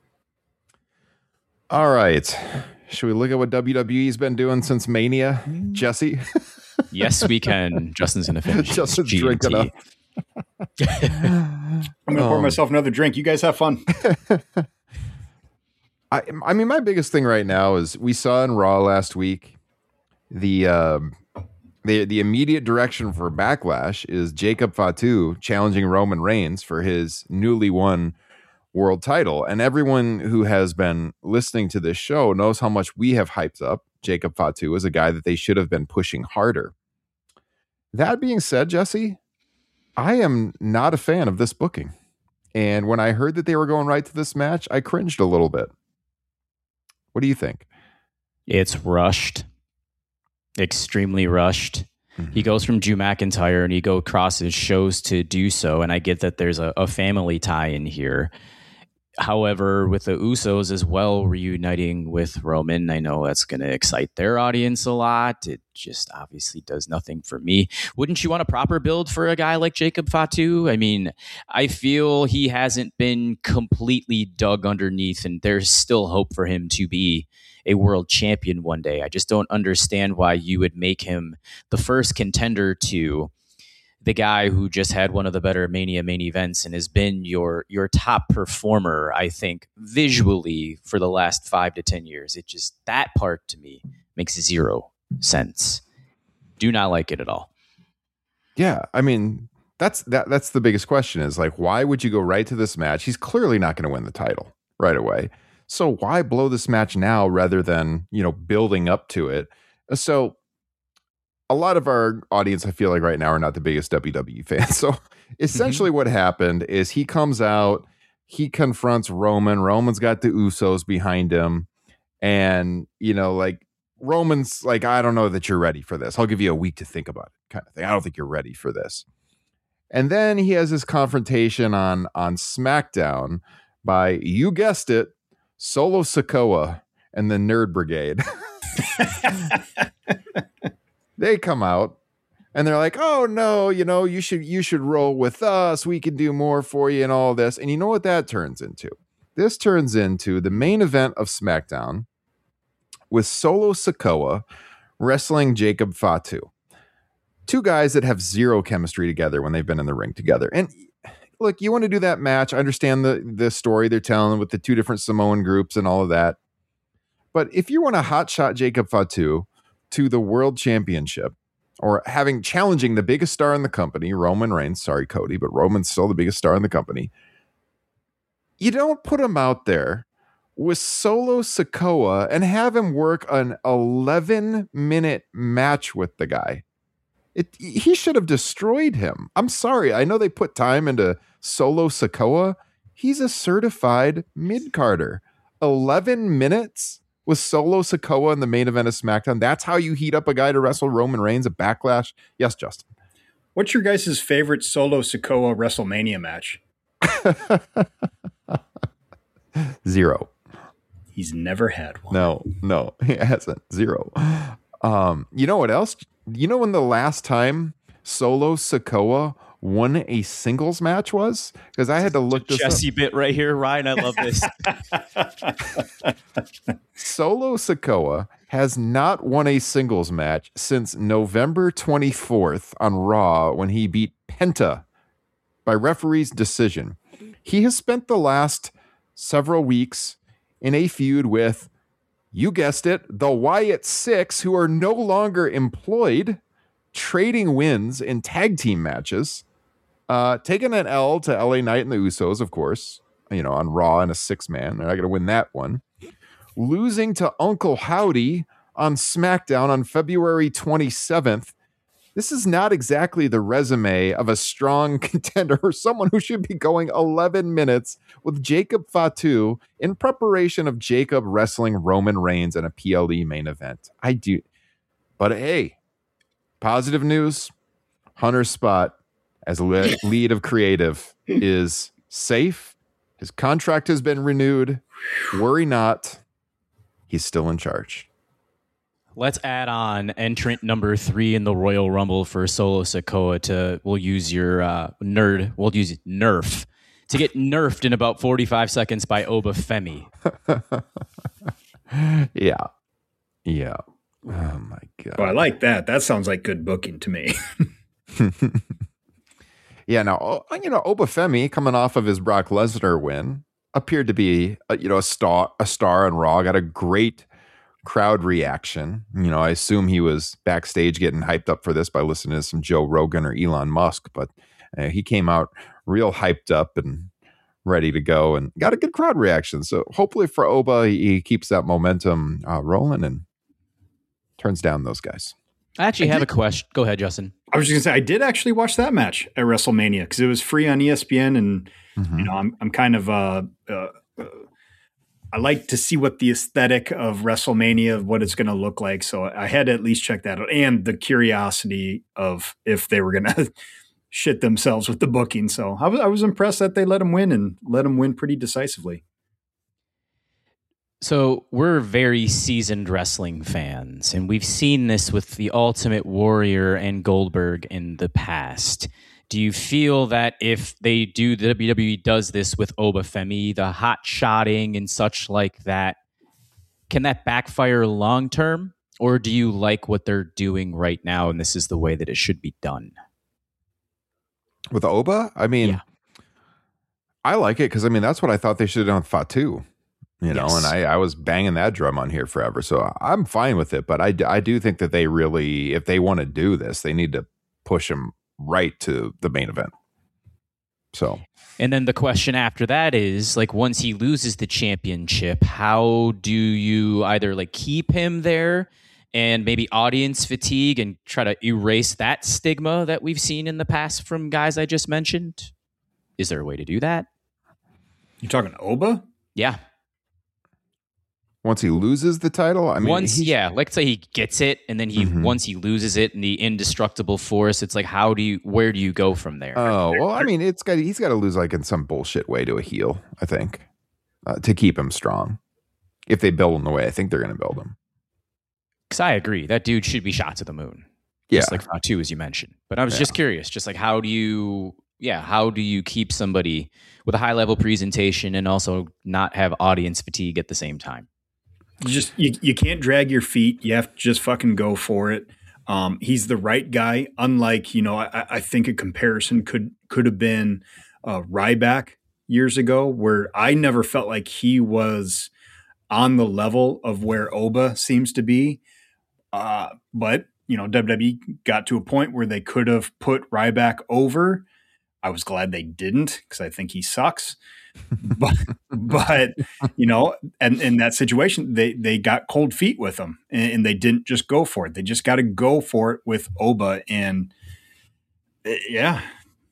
All right. Should we look at what WWE's been doing since Mania, Jesse? Yes, we can. Justin's going to finish. Justin's drinking up. I'm going to pour myself another drink. You guys have fun. I mean, my biggest thing right now is we saw in Raw last week, the immediate direction for Backlash is Jacob Fatu challenging Roman Reigns for his newly won world title. And everyone who has been listening to this show knows how much we have hyped up Jacob Fatu as a guy that they should have been pushing harder. That being said, Jesse, I am not a fan of this booking. And when I heard that they were going right to this match, I cringed a little bit. What do you think? It's rushed. Extremely rushed. Mm-hmm. He goes from Drew McIntyre and he go across his shows to do so. And I get that there's a family tie in here. However, with the Usos as well reuniting with Roman, I know that's going to excite their audience a lot. It just obviously does nothing for me. Wouldn't you want a proper build for a guy like Jacob Fatu? I mean, I feel he hasn't been completely dug underneath, and there's still hope for him to be a world champion one day. I just don't understand why you would make him the first contender to the guy who just had one of the better Mania main events and has been your top performer, I think, visually for the last 5 to 10 years. It just, that part to me makes zero sense. Do not like it at all. Yeah, I mean, that's the biggest question is like, why would you go right to this match? He's clearly not going to win the title right away. So why blow this match now rather than, building up to it? So a lot of our audience, I feel like right now, are not the biggest WWE fans. So essentially what happened is he comes out, he confronts Roman. Roman's got the Usos behind him. And, Roman's like, I don't know that you're ready for this. I'll give you a week to think about it, kind of thing. I don't think you're ready for this. And then he has this confrontation on SmackDown by, you guessed it, Solo Sikoa and the Nerd Brigade. They come out and they're like, oh no, you should roll with us. We can do more for you and all this. And you know what that turns into? This turns into the main event of SmackDown with Solo Sikoa wrestling Jacob Fatu. Two guys that have zero chemistry together when they've been in the ring together. And look, you want to do that match. I understand the story they're telling with the two different Samoan groups and all of that. But if you want to hotshot Jacob Fatu to the world championship, or challenging the biggest star in the company, Roman Reigns, sorry, Cody, but Roman's still the biggest star in the company, you don't put him out there with Solo Sikoa and have him work an 11-minute match with the guy. He should have destroyed him. I'm sorry. I know they put time into Solo Sikoa. He's a certified mid-carder. 11 minutes with Solo Sikoa in the main event of SmackDown. That's how you heat up a guy to wrestle Roman Reigns at Backlash. Yes, Justin. What's your guys' favorite Solo Sikoa WrestleMania match? 0. He's never had one. No, he hasn't. 0. You know what else? You know when the last time Solo Sikoa won a singles match was? Because I had to look this Jesse up. Bit right here, Ryan. I love this. Solo Sikoa has not won a singles match since November 24th on Raw when he beat Penta by referee's decision. He has spent the last several weeks in a feud with, you guessed it, the Wyatt Six, who are no longer employed, trading wins in tag team matches. Taking an L to LA Knight and the Usos, of course, on Raw in a 6-man. They're not going to win that one. Losing to Uncle Howdy on SmackDown on February 27th. This is not exactly the resume of a strong contender or someone who should be going 11 minutes with Jacob Fatu in preparation of Jacob wrestling Roman Reigns in a PLE main event. I do. But hey, positive news. Hunter's spot as lead of creative is safe. His contract has been renewed. Worry not. He's still in charge. Let's add on entrant number 3 in the Royal Rumble for Solo Sikoa we'll use your we'll use Nerf to get nerfed in about 45 seconds by Oba Femi. Yeah. Oh my God. Well, I like that. That sounds like good booking to me. Yeah. Now, Oba Femi, coming off of his Brock Lesnar win, appeared to be a star on Raw. Got a great crowd reaction. I assume he was backstage getting hyped up for this by listening to some Joe Rogan or Elon Musk, but he came out real hyped up and ready to go and got a good crowd reaction. So hopefully for Oba, he keeps that momentum rolling and turns down those guys. I actually have a question. Go ahead, Justin. I was just gonna say, I did actually watch that match at WrestleMania because it was free on ESPN, and I'm kind of I like to see what the aesthetic of WrestleMania, what it's going to look like. So I had to at least check that out, and the curiosity of if they were going to shit themselves with the booking. So I was impressed that they let him win and let him win pretty decisively. So we're very seasoned wrestling fans, and we've seen this with the Ultimate Warrior and Goldberg in the past. Do you feel that if the WWE does this with Oba Femi, the hot shotting and such like that, can that backfire long term? Or do you like what they're doing right now and this is the way that it should be done? With Oba? I mean, I like it because, that's what I thought they should have done with Fatu. And I was banging that drum on here forever. So I'm fine with it. But I do think that they really, if they want to do this, they need to push him right to the main event. So, and then the question after that is, like, once he loses the championship, how do you either keep him there and maybe audience fatigue and try to erase that stigma that we've seen in the past from guys I just mentioned? Is there a way to do that? You talking Oba? Yeah. Once he loses the title, let's say he gets it, and then once he loses it, and the indestructible force, it's like, where do you go from there? Oh well, he's got to lose in some bullshit way to a heel, I think, to keep him strong. If they build him the way I think they're going to build him, because I agree that dude should be shot to the moon, just like Fatu, as you mentioned. But I was just curious, how do you keep somebody with a high level presentation and also not have audience fatigue at the same time? You can't drag your feet. You have to just fucking go for it. He's the right guy. Unlike, I think a comparison could have been Ryback years ago, where I never felt like he was on the level of where Oba seems to be. But WWE got to a point where they could have put Ryback over. I was glad they didn't, because I think he sucks. but and in that situation, they got cold feet with him, and they didn't just go for it. They just got to go for it with Oba, and yeah.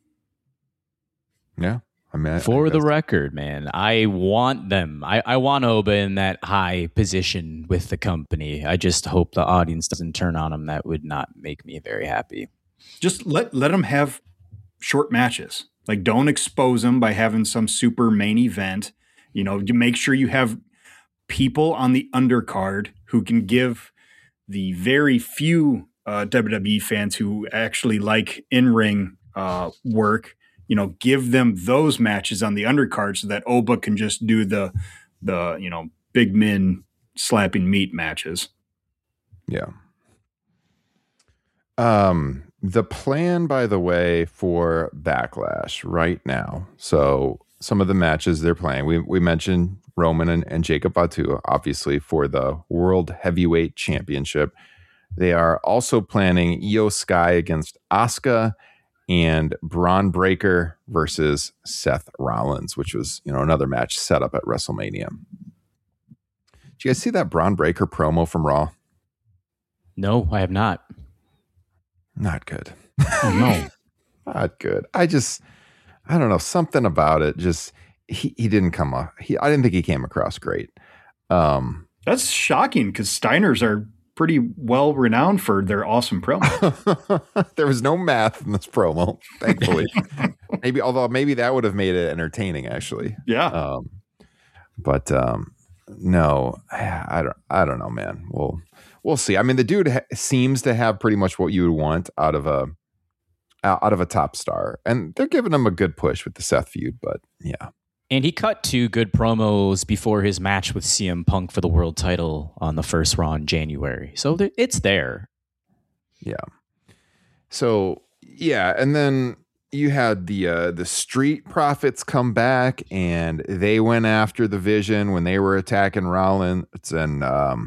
For the record, man, I want them. I want Oba in that high position with the company. I just hope the audience doesn't turn on him. That would not make me very happy. Just let him have short matches. Don't expose them by having some super main event. To make sure you have people on the undercard who can give the very few WWE fans who actually like in-ring work, give them those matches on the undercard so that Oba can just do the big men slapping meat matches. Yeah. The plan, by the way, for Backlash right now. So some of the matches they're playing, we mentioned Roman and Jacob Fatu, obviously, for the World Heavyweight Championship. They are also planning Io Sky against Asuka and Braun Breaker versus Seth Rollins, which was, another match set up at WrestleMania. Did you guys see that Braun Breaker promo from Raw? No, I have not. Not good. Oh, no. Not good. I don't know, something about it. Just he didn't come off. I didn't think he came across great. That's shocking because Steiners are pretty well renowned for their awesome promo. There was no math in this promo, thankfully. maybe that would have made it entertaining, actually. Yeah. But no, I don't know, man. We'll see. I mean, the dude seems to have pretty much what you would want out of a top star, and they're giving him a good push with the Seth feud. But yeah. And he cut 2 good promos before his match with CM Punk for the world title on the first Raw in January. So it's there. Yeah. So, yeah. And then you had the Street Profits come back, and they went after the Vision when they were attacking Rollins. And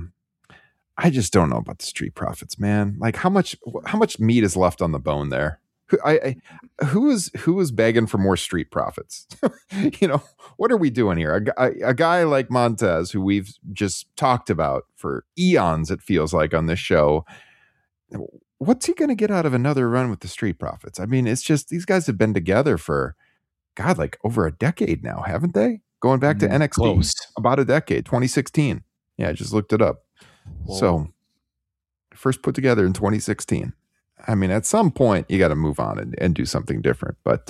I just don't know about the Street Profits, man. Like how much meat is left on the bone there? Who is begging for more Street Profits? What are we doing here? A guy like Montez, who we've just talked about for eons, it feels like on this show. What's he going to get out of another run with the Street Profits? I mean, it's just these guys have been together for, God, like over a decade now, haven't they? Going back to NXT, close. About a decade, 2016. Yeah, I just looked it up. Whoa. So first put together in 2016. I mean, at some point you got to move on and do something different. But,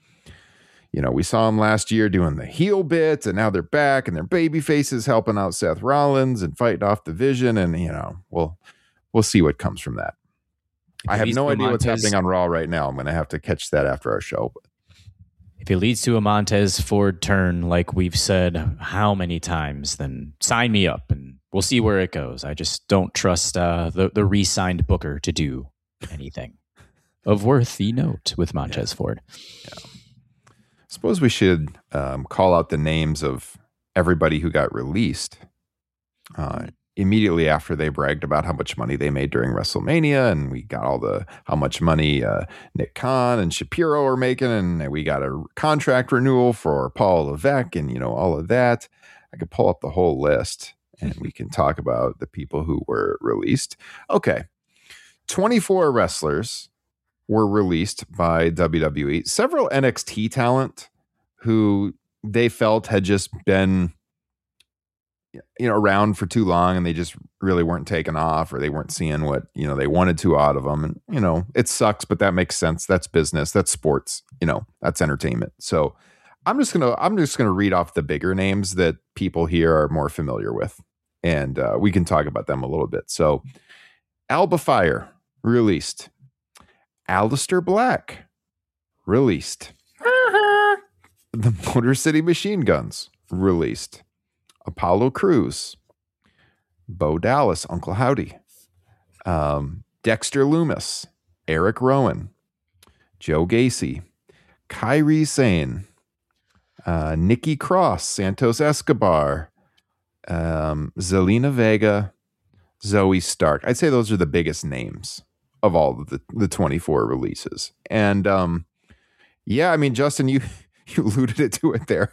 we saw them last year doing the heel bit, and now they're back and they're baby faces helping out Seth Rollins and fighting off the Vision. And, we'll see what comes from that. I have no idea what's happening on Raw right now. I'm going to have to catch that after our show. If it leads to a Montez Ford turn, like we've said how many times, then sign me up and we'll see where it goes. I just don't trust the re-signed Booker to do anything of worthy note with Montez Ford. Yeah. Suppose we should call out the names of everybody who got released immediately after they bragged about how much money they made during WrestleMania, and we got how much money Nick Khan and Shapiro are making, and we got a contract renewal for Paul Levesque, and all of that. I could pull up the whole list, and we can talk about the people who were released. Okay. 24 wrestlers were released by WWE. Several NXT talent who they felt had just been around for too long, and they just really weren't taking off, or they weren't seeing what they wanted to out of them. And it sucks, but that makes sense. That's business. That's sports. That's entertainment. So I'm just gonna read off the bigger names that people here are more familiar with, and we can talk about them a little bit. So Alba Fire released. Aleister Black released. The Motor City Machine Guns released. Apollo Crews, Bo Dallas, Uncle Howdy, Dexter Lumis, Eric Rowan, Joe Gacy, Kairi Sane, Nikki Cross, Santos Escobar, Zelina Vega, Zoe Stark. I'd say those are the biggest names of all of the 24 releases. And yeah, I mean, Justin, you alluded to it there.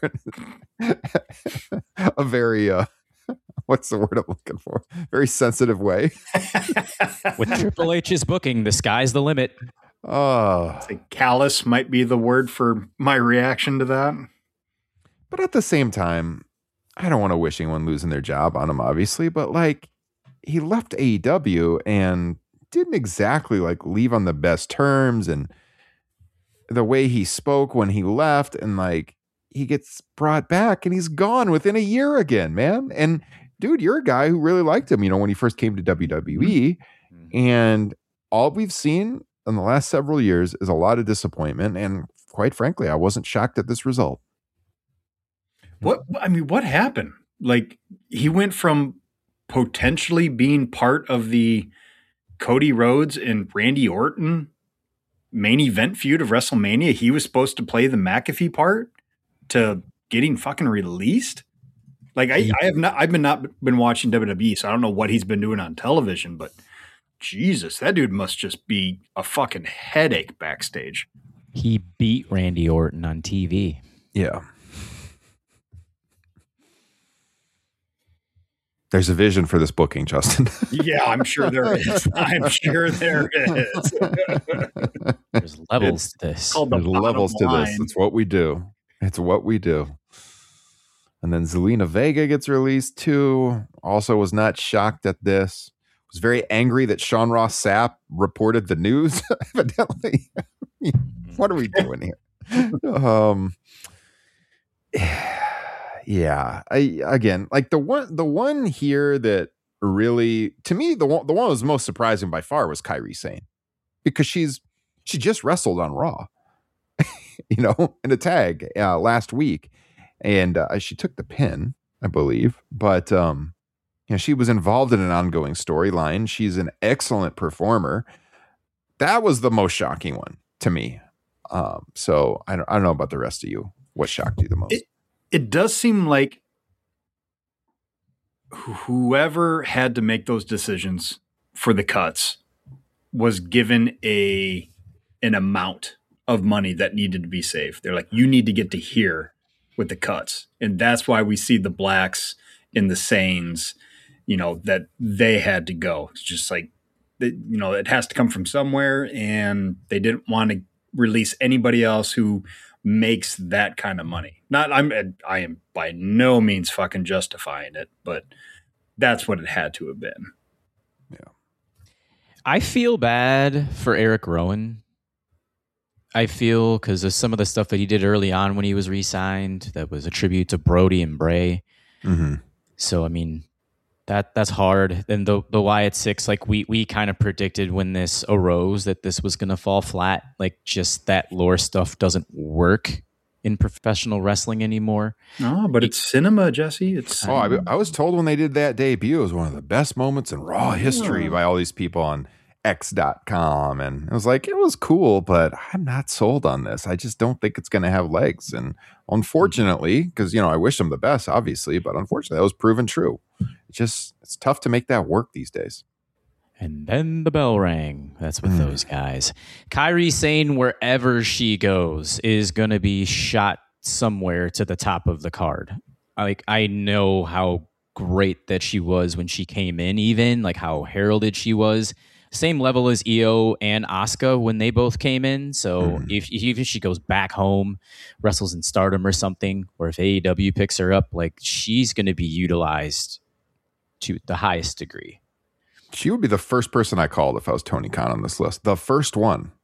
A very what's the word I'm looking for? Very sensitive way. With Triple H's booking, the sky's the limit. Oh, callous might be the word for my reaction to that. But at the same time, I don't want to wish anyone losing their job on him, obviously. But like, he left AEW and didn't exactly like leave on the best terms, and the way he spoke when he left, and like he gets brought back and he's gone within a year again, man. And dude, you're a guy who really liked him, when he first came to WWE. And all we've seen in the last several years is a lot of disappointment. And quite frankly, I wasn't shocked at this result. What happened? Like, he went from potentially being part of the Cody Rhodes and Randy Orton main event feud of WrestleMania. He was supposed to play the McAfee part, to getting fucking released. Like, I've not been watching WWE, so I don't know what he's been doing on television, but Jesus, that dude must just be a fucking headache backstage. He beat Randy Orton on TV. Yeah. There's a vision for this booking, Justin. Yeah, I'm sure there is. I'm sure there is. There's levels to this. Called the There's levels to line. this. It's what we do. It's what we do. And then Zelina Vega gets released too. Also was not shocked at this. Was very angry that Sean Ross Sapp reported the news. Evidently. What are we doing here? Yeah. Again, like the one here that really, to me, the one that was most surprising by far was Kairi Sane, because she just wrestled on Raw, in a tag last week, and she took the pin, I believe, but she was involved in an ongoing storyline. She's an excellent performer. That was the most shocking one to me. So I don't know about the rest of you. What shocked you the most? It does seem like whoever had to make those decisions for the cuts was given an amount of money that needed to be saved. They're like, you need to get to here with the cuts. And that's why we see the Blacks and the Sanes, that they had to go. It's just like, it has to come from somewhere, and they didn't want to release anybody else who makes that kind of money. I am by no means fucking justifying it, but that's what it had to have been. Yeah. I feel bad for Eric Rowan. I feel because of some of the stuff that he did early on when he was re-signed that was a tribute to Brody and Bray. Mm-hmm. So, I mean, that's hard. And the Wyatt Six, like we kind of predicted when this arose that this was going to fall flat. Like, just that lore stuff doesn't work in professional wrestling anymore. No, but it's cinema, Jesse. It's cinema. I was told when they did that debut, it was one of the best moments in Raw history by all these people on X.com. And it was like, it was cool, but I'm not sold on this. I just don't think it's going to have legs. And unfortunately, because, I wish them the best, obviously, but unfortunately, that was proven true. It's tough to make that work these days. And then the bell rang. That's with those guys. Kairi Sane, wherever she goes, is going to be shot somewhere to the top of the card. I know how great that she was when she came in, even like how heralded she was. Same level as Io and Asuka when they both came in. So even if she goes back home, wrestles in Stardom or something, or if AEW picks her up, like, she's going to be utilized to the highest degree. She would be the first person I called if I was Tony Khan on this list. The first one.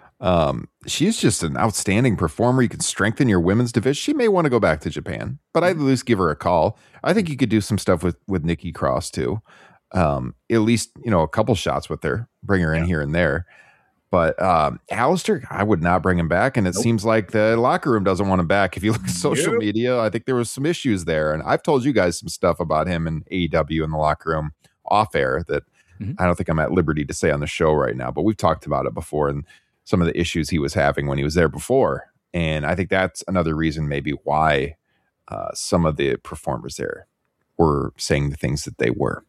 She's just an outstanding performer. You can strengthen your women's division. She may want to go back to Japan, but I'd at least give her a call. I think you could do some stuff with Nikki Cross too. At least, a couple shots with her, bring her in here and there. But Alistair, I would not bring him back. And it seems like the locker room doesn't want him back. If you look at social media, I think there was some issues there. And I've told you guys some stuff about him and AEW in the locker room off air that I don't think I'm at liberty to say on the show right now, but we've talked about it before and some of the issues he was having when he was there before. And I think that's another reason maybe why some of the performers there were saying the things that they were.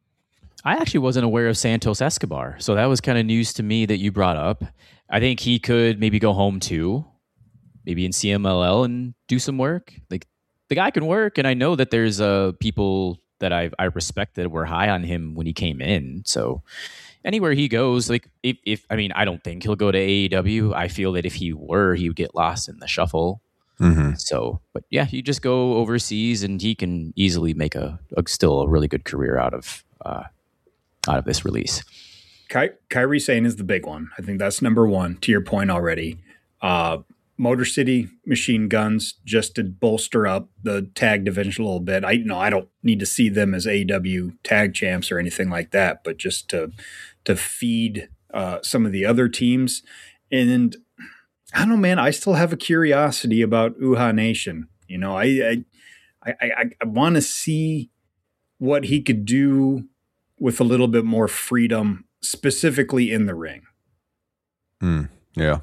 I actually wasn't aware of Santos Escobar, so that was kind of news to me that you brought up. I think he could maybe go home too, maybe in CMLL and do some work. Like, the guy can work, and I know that there's people that I respect that were high on him when he came in. So anywhere he goes, like, if I don't think he'll go to AEW. I feel that if he were, he would get lost in the shuffle. Mm-hmm. So, but yeah, you just go overseas, and he can easily make still a really good career out of this release. Kairi Sane is the big one. I think that's number one, to your point already. Motor City Machine Guns, just to bolster up the tag division a little bit. I don't need to see them as AEW tag champs or anything like that, but just to feed some of the other teams. And I don't know, man, I still have a curiosity about Uhaa Nation. I want to see what he could do with a little bit more freedom, specifically in the ring. Yeah.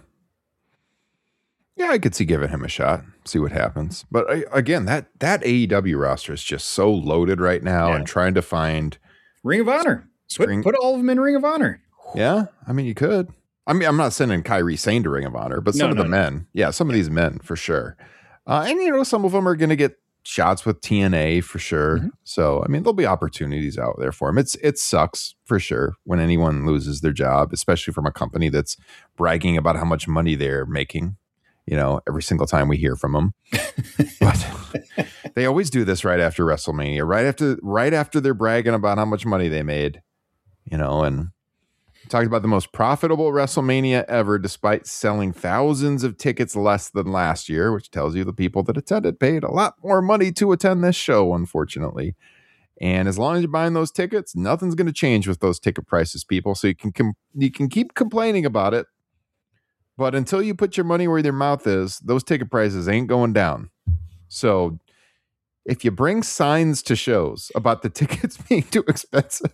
Yeah, I could see giving him a shot, see what happens. But again, that AEW roster is just so loaded right now, and trying to find Ring of Honor. Put all of them in Ring of Honor. Yeah, I mean, you could. I mean, I'm not sending Kairi Sane to Ring of Honor, but some of the men. Yeah, some of these men for sure. And some of them are going to get shots with TNA for sure. Mm-hmm. So, I mean, there'll be opportunities out there for him. It sucks for sure when anyone loses their job, especially from a company that's bragging about how much money they're making, every single time we hear from them. But they always do this right after WrestleMania, right after they're bragging about how much money they made, and talked about the most profitable WrestleMania ever, despite selling thousands of tickets less than last year, which tells you the people that attended paid a lot more money to attend this show, unfortunately. And as long as you're buying those tickets, nothing's going to change with those ticket prices, people. So you can keep complaining about it, but until you put your money where your mouth is, those ticket prices ain't going down. So if you bring signs to shows about the tickets being too expensive,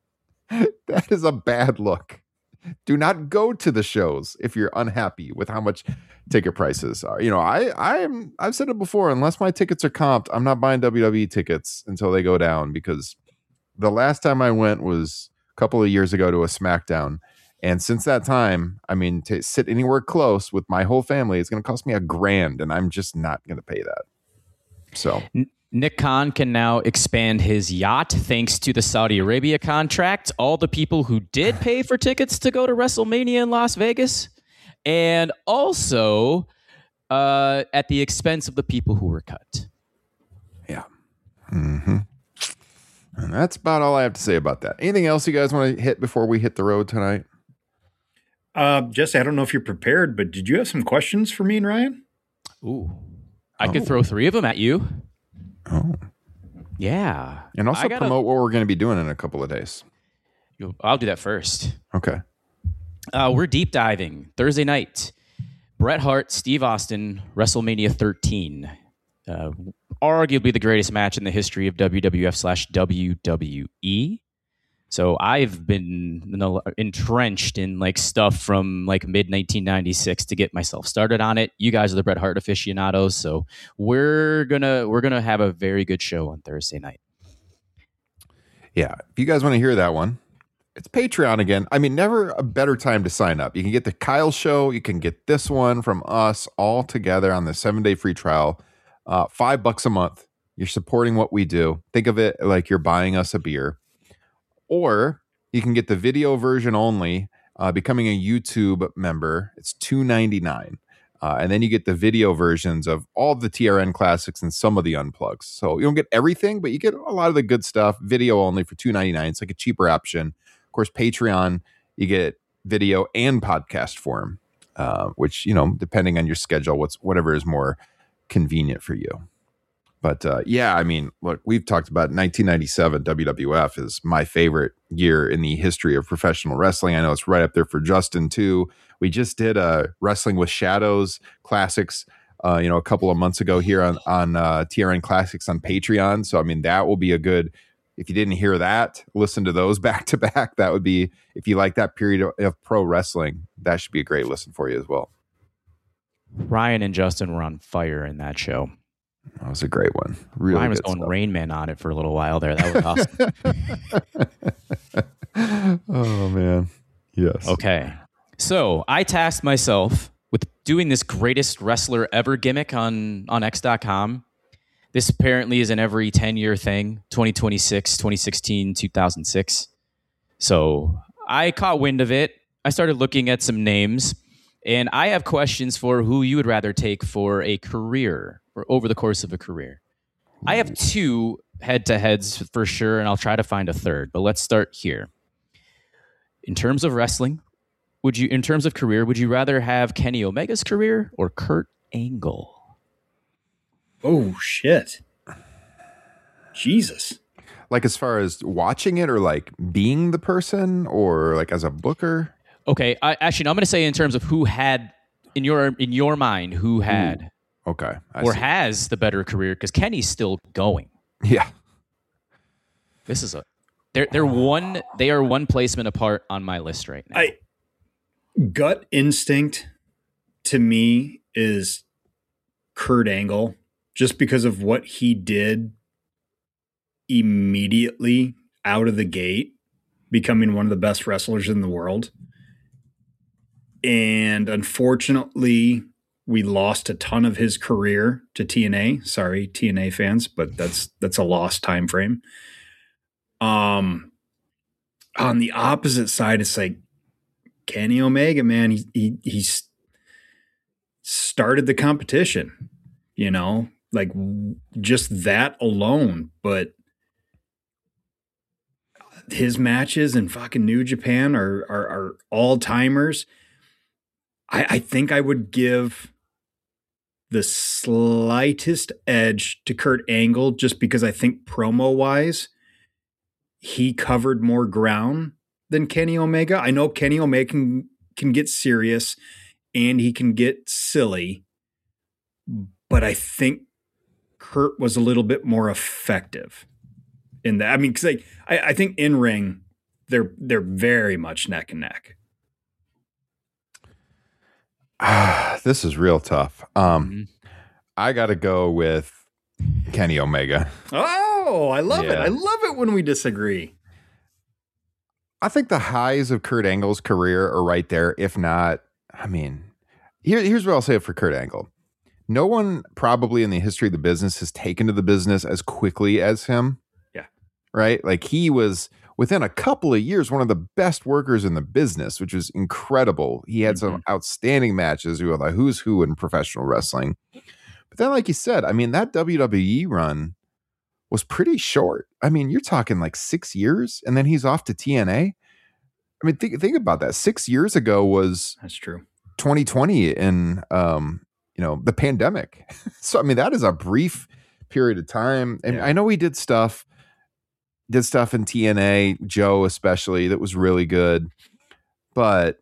that is a bad look. Do not go to the shows if you're unhappy with how much ticket prices are. I've said it before, unless my tickets are comped, I'm not buying WWE tickets until they go down, because the last time I went was a couple of years ago to a SmackDown. And since that time, I mean, to sit anywhere close with my whole family, it's going to cost me $1,000, and I'm just not going to pay that. So Nick Khan can now expand his yacht thanks to the Saudi Arabia contract. All the people who did pay for tickets to go to WrestleMania in Las Vegas, and also at the expense of the people who were cut. Yeah. Mm-hmm. And that's about all I have to say about that. Anything else you guys want to hit before we hit the road tonight? Jesse, I don't know if you're prepared, but did you have some questions for me and Ryan? Ooh. I could throw 3 of them at you. Oh. Yeah. And also promote what we're going to be doing in a couple of days. I'll do that first. Okay. We're deep diving Thursday night. Bret Hart, Steve Austin, WrestleMania 13. Arguably the greatest match in the history of WWF/WWE. So I've been entrenched in stuff from mid 1996 to get myself started on it. You guys are the Bret Hart aficionados, so we're gonna have a very good show on Thursday night. Yeah, if you guys want to hear that one, it's Patreon again. I mean, never a better time to sign up. You can get the Kyle show, you can get this one from us all together on the 7-day free trial. $5 a month. You're supporting what we do. Think of it like you're buying us a beer. Or you can get the video version only, becoming a YouTube member. It's $2.99. And then you get the video versions of all of the TRN classics and some of the unplugs. So you don't get everything, but you get a lot of the good stuff, video only for $2.99. It's like a cheaper option. Of course, Patreon, you get video and podcast form, which, depending on your schedule, whatever is more convenient for you. But I mean, look, we've talked about 1997 WWF is my favorite year in the history of professional wrestling. I know it's right up there for Justin too. We just did a Wrestling with Shadows Classics, a couple of months ago here on TRN Classics on Patreon. So I mean, that will be a good. If you didn't hear that, listen to those back to back. That would be, if you like that period of pro wrestling, that should be a great listen for you as well. Ryan and Justin were on fire in that show. That was a great one. Really, Ryan was going Rain Man on it for a little while there. That was awesome. Oh man, yes. Okay, so I tasked myself with doing this greatest wrestler ever gimmick on X.com. This apparently is an every 10-year thing. 2026, 2016, 2006. So I caught wind of it. I started looking at some names, and I have questions for who you would rather take for a career. Or over the course of a career. I have 2 head-to-heads for sure, and I'll try to find a third. But let's start here. In terms of wrestling, in terms of career, would you rather have Kenny Omega's career or Kurt Angle? Oh, shit. Jesus. Like as far as watching it or like being the person or like as a booker? Okay, I'm going to say in terms of who had, in your mind, who had... Ooh. Okay. Has the better career, because Kenny's still going. Yeah. This is they are one placement apart on my list right now. Gut instinct to me is Kurt Angle, just because of what he did immediately out of the gate, becoming one of the best wrestlers in the world. And unfortunately, we lost a ton of his career to TNA. Sorry, TNA fans, but that's a lost time frame. On the opposite side, it's like Kenny Omega, man, he started the competition, you know, like just that alone. But his matches in fucking New Japan are all timers. I think I would give the slightest edge to Kurt Angle just because I think promo wise, he covered more ground than Kenny Omega. I know Kenny Omega can get serious and he can get silly, but I think Kurt was a little bit more effective in that. I mean, because I think in ring, they're very much neck and neck. This is real tough. I got to go with Kenny Omega. Oh, I love it. I love it when we disagree. I think the highs of Kurt Angle's career are right there. If not, I mean, here's what I'll say for Kurt Angle. No one probably in the history of the business has taken to the business as quickly as him. Yeah. Right? Like he was within a couple of years, one of the best workers in the business, which was incredible. He had some outstanding matches with a who's who in professional wrestling. But then, like you said, I mean, that WWE run was pretty short. I mean, you're talking like 6 years, and then he's off to TNA. I mean, think about that. 6 years ago was that's true. 2020 in the pandemic. So I mean, that is a brief period of time. And I know he did stuff in TNA, Joe especially, that was really good. But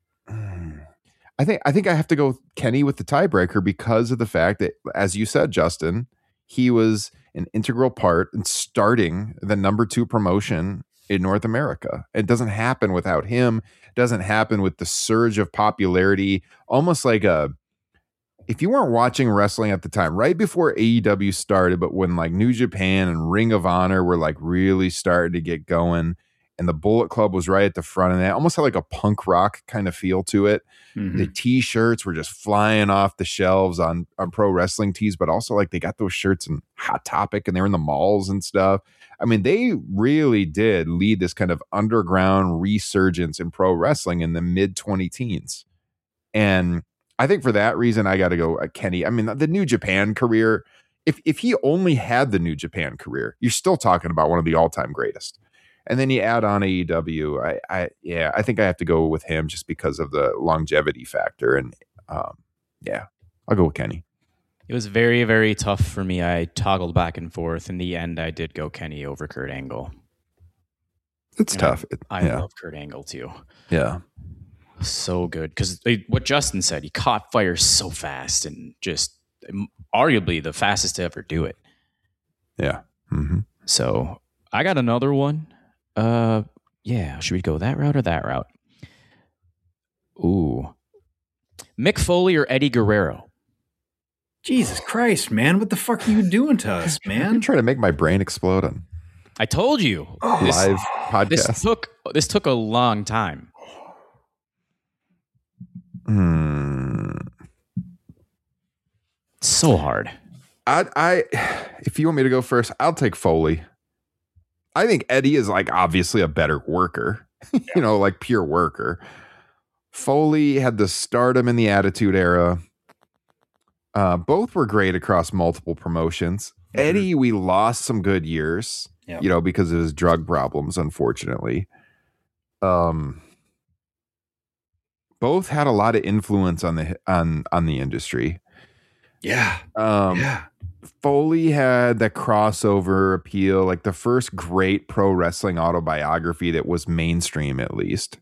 I think I have to go with Kenny with the tiebreaker because of the fact that, as you said, Justin, he was an integral part in starting the number 2 promotion in North America. It doesn't happen without him. It doesn't happen with the surge of popularity, almost like if you weren't watching wrestling at the time, right before AEW started, but when like New Japan and Ring of Honor were like really starting to get going, and the Bullet Club was right at the front of that, almost had like a punk rock kind of feel to it. Mm-hmm. The t-shirts were just flying off the shelves on pro wrestling tees, but also like they got those shirts in Hot Topic and they were in the malls and stuff. I mean, they really did lead this kind of underground resurgence in pro wrestling in the mid 2010s. And I think for that reason, I got to go Kenny. I mean, the New Japan career, if he only had the New Japan career, you're still talking about one of the all-time greatest. And then you add on AEW, I think I have to go with him just because of the longevity factor. And I'll go with Kenny. It was very, very tough for me. I toggled back and forth. In the end, I did go Kenny over Kurt Angle. It's tough. I love Kurt Angle too. Yeah. So good. Because what Justin said, he caught fire so fast and just arguably the fastest to ever do it. Yeah. Mm-hmm. So I got another one. Should we go that route or that route? Ooh. Mick Foley or Eddie Guerrero? Jesus Christ, man. What the fuck are you doing to us, man? You're trying to make my brain explode on I told you. Live podcast. This took a long time. So hard. I if you want me to go first, I'll take Foley. I think Eddie is like obviously a better worker, like pure worker. Foley had the stardom in the Attitude Era. Both were great across multiple promotions. Mm-hmm. Eddie, we lost some good years, because of his drug problems, unfortunately. Both had a lot of influence on the industry. Yeah. Foley had that crossover appeal, like the first great pro wrestling autobiography that was mainstream, at least.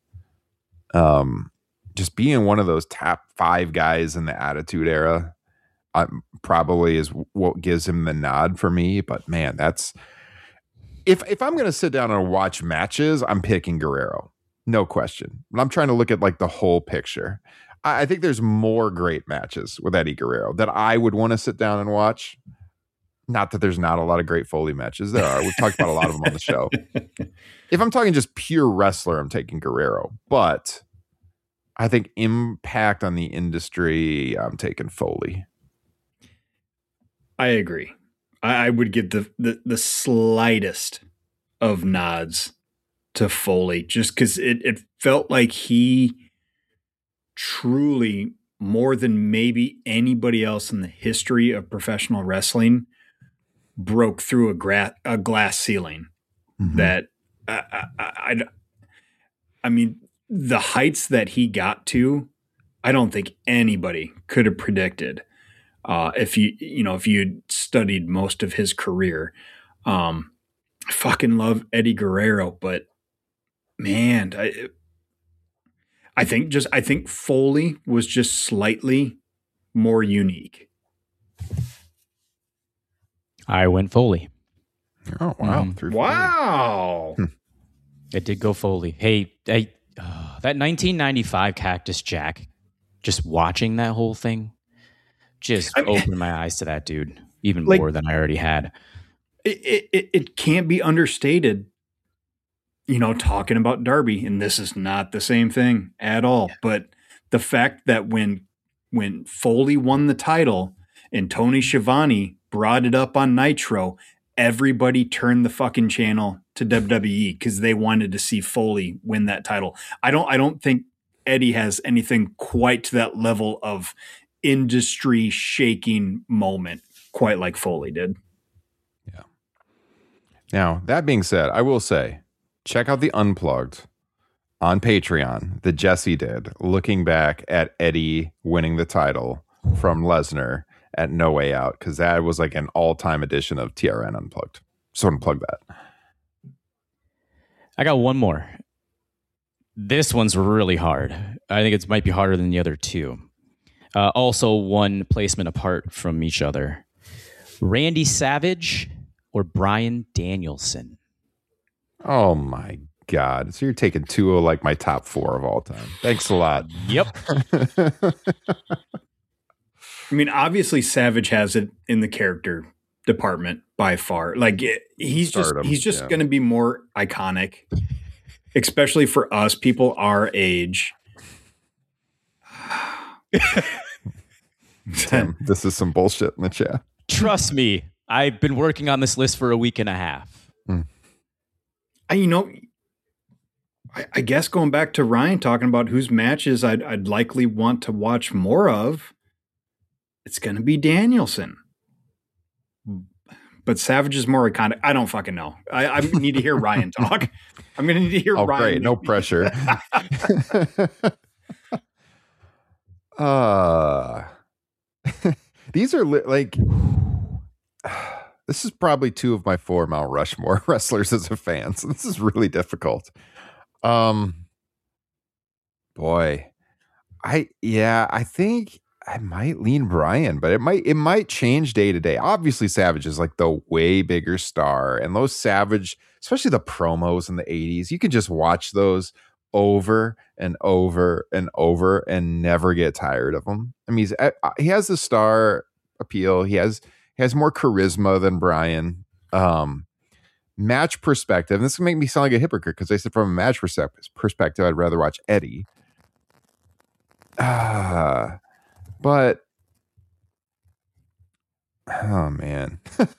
Just being one of those top 5 guys in the Attitude Era probably is what gives him the nod for me. But man, that's if I'm going to sit down and watch matches, I'm picking Guerrero, no question. But I'm trying to look at like the whole picture. I think there's more great matches with Eddie Guerrero that I would want to sit down and watch. Not that there's not a lot of great Foley matches. There are. We've talked about a lot of them on the show. If I'm talking just pure wrestler, I'm taking Guerrero. But I think impact on the industry, I'm taking Foley. I agree. I would give the slightest of nods to Foley just because it felt like he truly, more than maybe anybody else in the history of professional wrestling, broke through a glass ceiling that I mean, the heights that he got to, I don't think anybody could have predicted if you'd studied most of his career. I fucking love Eddie Guerrero, but man, I think Foley was just slightly more unique. I went Foley. Oh, wow. Wow. It did go Foley. Hey, that 1995 Cactus Jack, just watching that whole thing, just opened my eyes to that dude even more than I already had. It can't be understated, talking about Darby, and this is not the same thing at all. But the fact that when Foley won the title and Tony Schiavone brought it up on Nitro, everybody turned the fucking channel to WWE because they wanted to see Foley win that title. I don't think Eddie has anything quite to that level of industry shaking moment quite like Foley did. Yeah. Now, that being said, I will say, check out the Unplugged on Patreon that Jesse did, looking back at Eddie winning the title from Lesnar at No Way Out, because that was like an all-time edition of TRN Unplugged. So unplug that. I got one more. This one's really hard. I think it might be harder than the other two. Also, one placement apart from each other. Randy Savage or Bryan Danielson? Oh my God. So you're taking two of like my top four of all time. Thanks a lot. Yep. I mean, obviously Savage has it in the character department by far. Like he's just going to be more iconic, especially for us, people our age. Tim, this is some bullshit in the chat. Trust me, I've been working on this list for a week and a half. I guess going back to Ryan talking about whose matches I'd likely want to watch more of, it's going to be Danielson. But Savage is more iconic. I don't fucking know. I need to hear Ryan talk. I'm going to need to hear Ryan. Oh, great. No pressure. These are this is probably two of my four Mount Rushmore wrestlers as a fan. So this is really difficult. Boy, I think I might lean Bryan, but it might change day to day. Obviously, Savage is like the way bigger star, and those Savage, especially the promos in the 80s, you can just watch those over and over and over and never get tired of them. I mean, he has the star appeal. He has more charisma than Bryan. Match perspective, and this can make me sound like a hypocrite because I said from a match perspective, I'd rather watch Eddie. But oh man,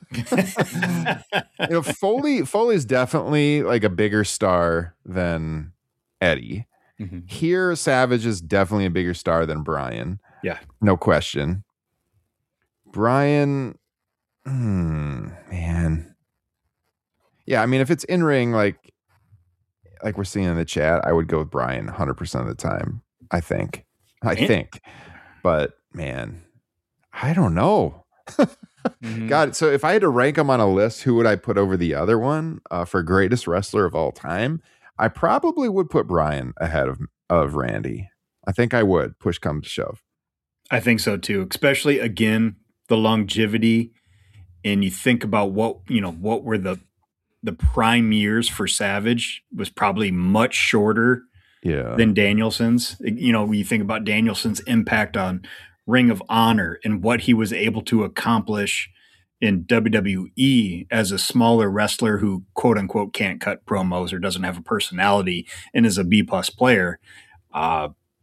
Foley is definitely like a bigger star than Eddie. Mm-hmm. Here, Savage is definitely a bigger star than Bryan. Yeah, no question. Bryan, man, yeah. I mean, if it's in ring, like we're seeing in the chat, I would go with Bryan 100% of the time. I think. But man, I don't know. Mm-hmm. God, so if I had to rank them on a list, who would I put over the other one for greatest wrestler of all time? I probably would put Bryan ahead of Randy. I think I would. Push come to shove. I think so too. Especially again, the longevity, and you think about what were the prime years for Savage was probably much shorter. Yeah. Than Danielson's. When you think about Danielson's impact on Ring of Honor and what he was able to accomplish in WWE as a smaller wrestler who quote unquote can't cut promos or doesn't have a personality and is a B+ player.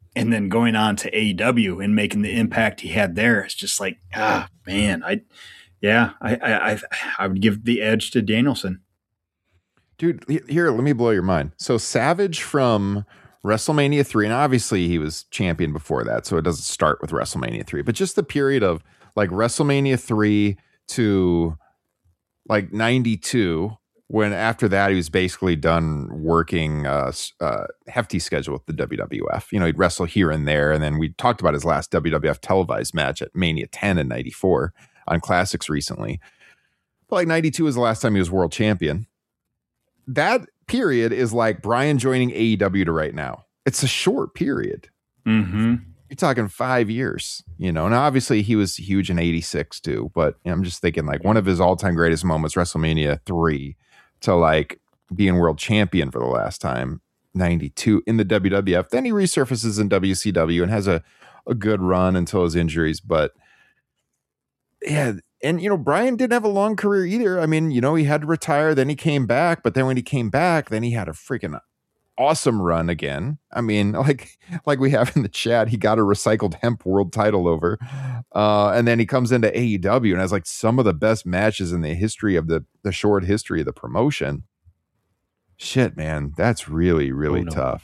and then going on to AEW and making the impact he had there. It's just like, man, I would give the edge to Danielson. Dude, here, let me blow your mind. So Savage from WrestleMania 3, and obviously he was champion before that, so it doesn't start with WrestleMania 3, but just the period of like WrestleMania 3 to like 92, when after that he was basically done working a hefty schedule with the WWF. You know, he'd wrestle here and there, and then we talked about his last WWF televised match at Mania 10 in 94 on Classics recently. But like 92 was the last time he was world champion. That period is like Brian joining AEW to right now. It's a short period. Mm-hmm. You're talking 5 years, you know. Now, obviously, he was huge in '86 too, but I'm just thinking like one of his all-time greatest moments, WrestleMania 3, to like being world champion for the last time, 92 in the WWF. Then he resurfaces in WCW and has a good run until his injuries. But yeah, and you know, Brian didn't have a long career either. I mean, you know, he had to retire, then he came back, but then when he came back, then he had a freaking awesome run again. I mean, like we have in the chat, he got a recycled hemp world title over, and then he comes into AEW and has like some of the best matches in the history of the short history of the promotion. Shit, man, that's really tough.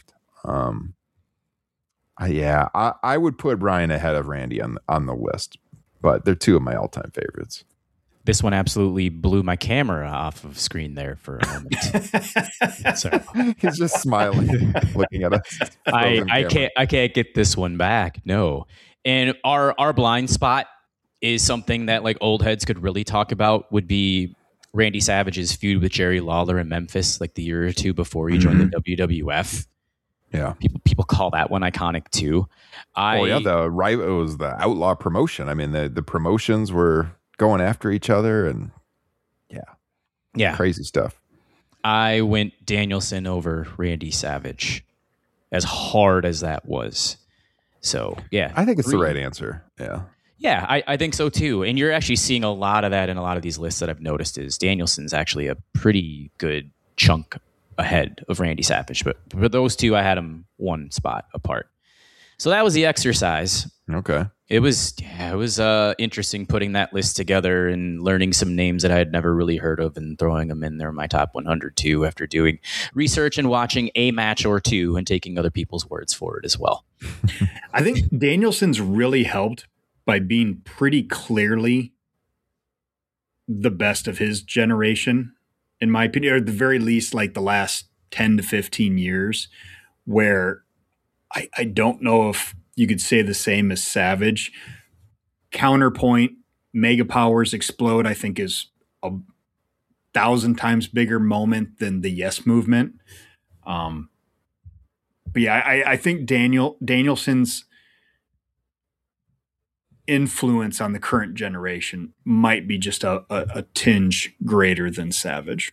I would put Brian ahead of Randy on the list, but they're two of my all-time favorites. This one absolutely blew my camera off of screen there for a moment. Sorry. He's just smiling, looking at us. I can't get this one back. No. And our blind spot is something that like old heads could really talk about, would be Randy Savage's feud with Jerry Lawler in Memphis, like the year or two before he joined the WWF. Yeah, people call that one iconic too. It was the Outlaw promotion. I mean, the promotions were going after each other, and yeah, crazy stuff. I went Danielson over Randy Savage, as hard as that was. So yeah, I think it's the right answer. Yeah, I think so too. And you're actually seeing a lot of that in a lot of these lists that I've noticed. Is Danielson's actually a pretty good chunk ahead of Randy Savage, but for those two, I had them one spot apart. So that was the exercise. Okay. It was interesting putting that list together and learning some names that I had never really heard of and throwing them in there in my top 100 too, after doing research and watching a match or two and taking other people's words for it as well. I think Danielson's really helped by being pretty clearly the best of his generation, in my opinion, or at the very least, like the last 10 to 15 years, where I don't know if you could say the same as Savage. Counterpoint, Mega Powers Explode, I think, is 1,000 times bigger moment than the Yes Movement. But yeah, I think Danielson's influence on the current generation might be just a tinge greater than Savage.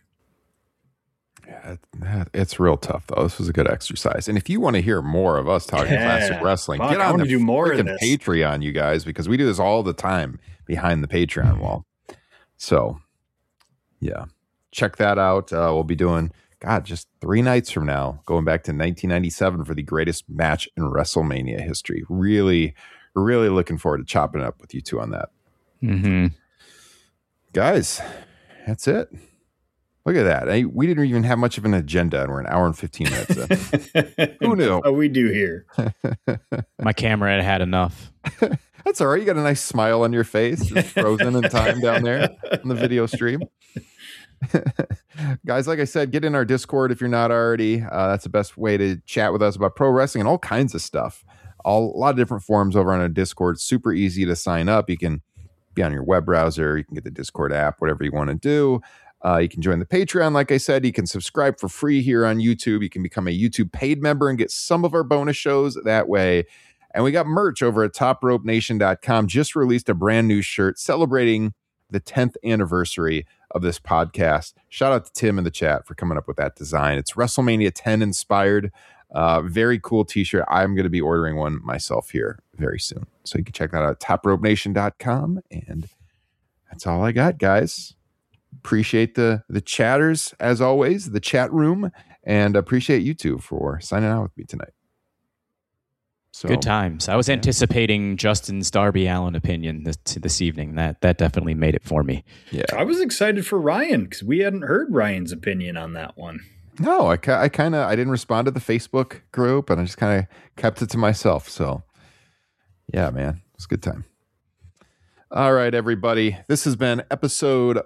Yeah, it's real tough though. This was a good exercise, and if you want to hear more of us talking classic wrestling, get on the freaking Patreon, you guys, because we do this all the time behind the Patreon wall. So, yeah, check that out. We'll be doing just 3 nights from now, going back to 1997 for the greatest match in WrestleMania history. Really looking forward to chopping it up with you two on that. Mm-hmm. Guys, that's it. Look at that. We didn't even have much of an agenda, and we're an hour and 15 minutes in. Who knew? Oh, we do here. My camera had enough. That's all right. You got a nice smile on your face. It's frozen in time down there on the video stream. Guys, like I said, get in our Discord if you're not already. That's the best way to chat with us about pro wrestling and all kinds of stuff. A lot of different forums over on our Discord. Super easy to sign up. You can be on your web browser. You can get the Discord app, whatever you want to do. You can join the Patreon. Like I said, you can subscribe for free here on YouTube. You can become a YouTube paid member and get some of our bonus shows that way. And we got merch over at topropenation.com. Just released a brand new shirt celebrating the 10th anniversary of this podcast. Shout out to Tim in the chat for coming up with that design. It's WrestleMania 10 inspired. Very cool t-shirt. I'm going to be ordering one myself here very soon. So you can check that out at topropenation.com. And that's all I got, guys. Appreciate the chatters, as always, the chat room, and appreciate you two for signing out with me tonight. So good times. I was anticipating Justin's Darby Allin opinion this evening. That definitely made it for me. Yeah, I was excited for Ryan because we hadn't heard Ryan's opinion on that one. No, I didn't respond to the Facebook group, and I just kind of kept it to myself. So, yeah, man, it's a good time. All right, everybody, this has been episode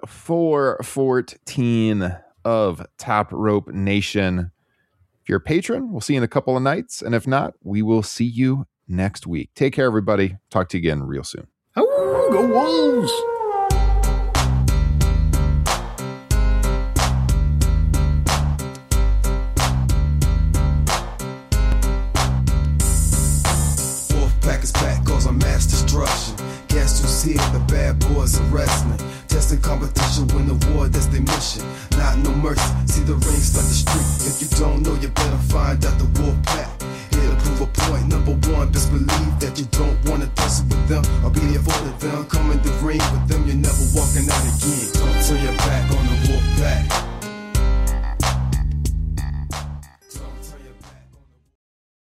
414 of Top Rope Nation. If you're a patron, we'll see you in a couple of nights, and if not, we will see you next week. Take care, everybody. Talk to you again real soon. Oh, go Wolves! Wolfpack is back, cause I'm mass destruction. Guess who's here? The bad boys of wrestling. Testing competition, win the war, that's their mission. Not no mercy, see the rings like the street. If you don't know, you better find out the Wolfpack. Here to prove a point, number one, best believe that you don't want to tussle with them or be there for them. Come in the ring with them, you're never walking out again. Don't turn your back on the Wolfpack.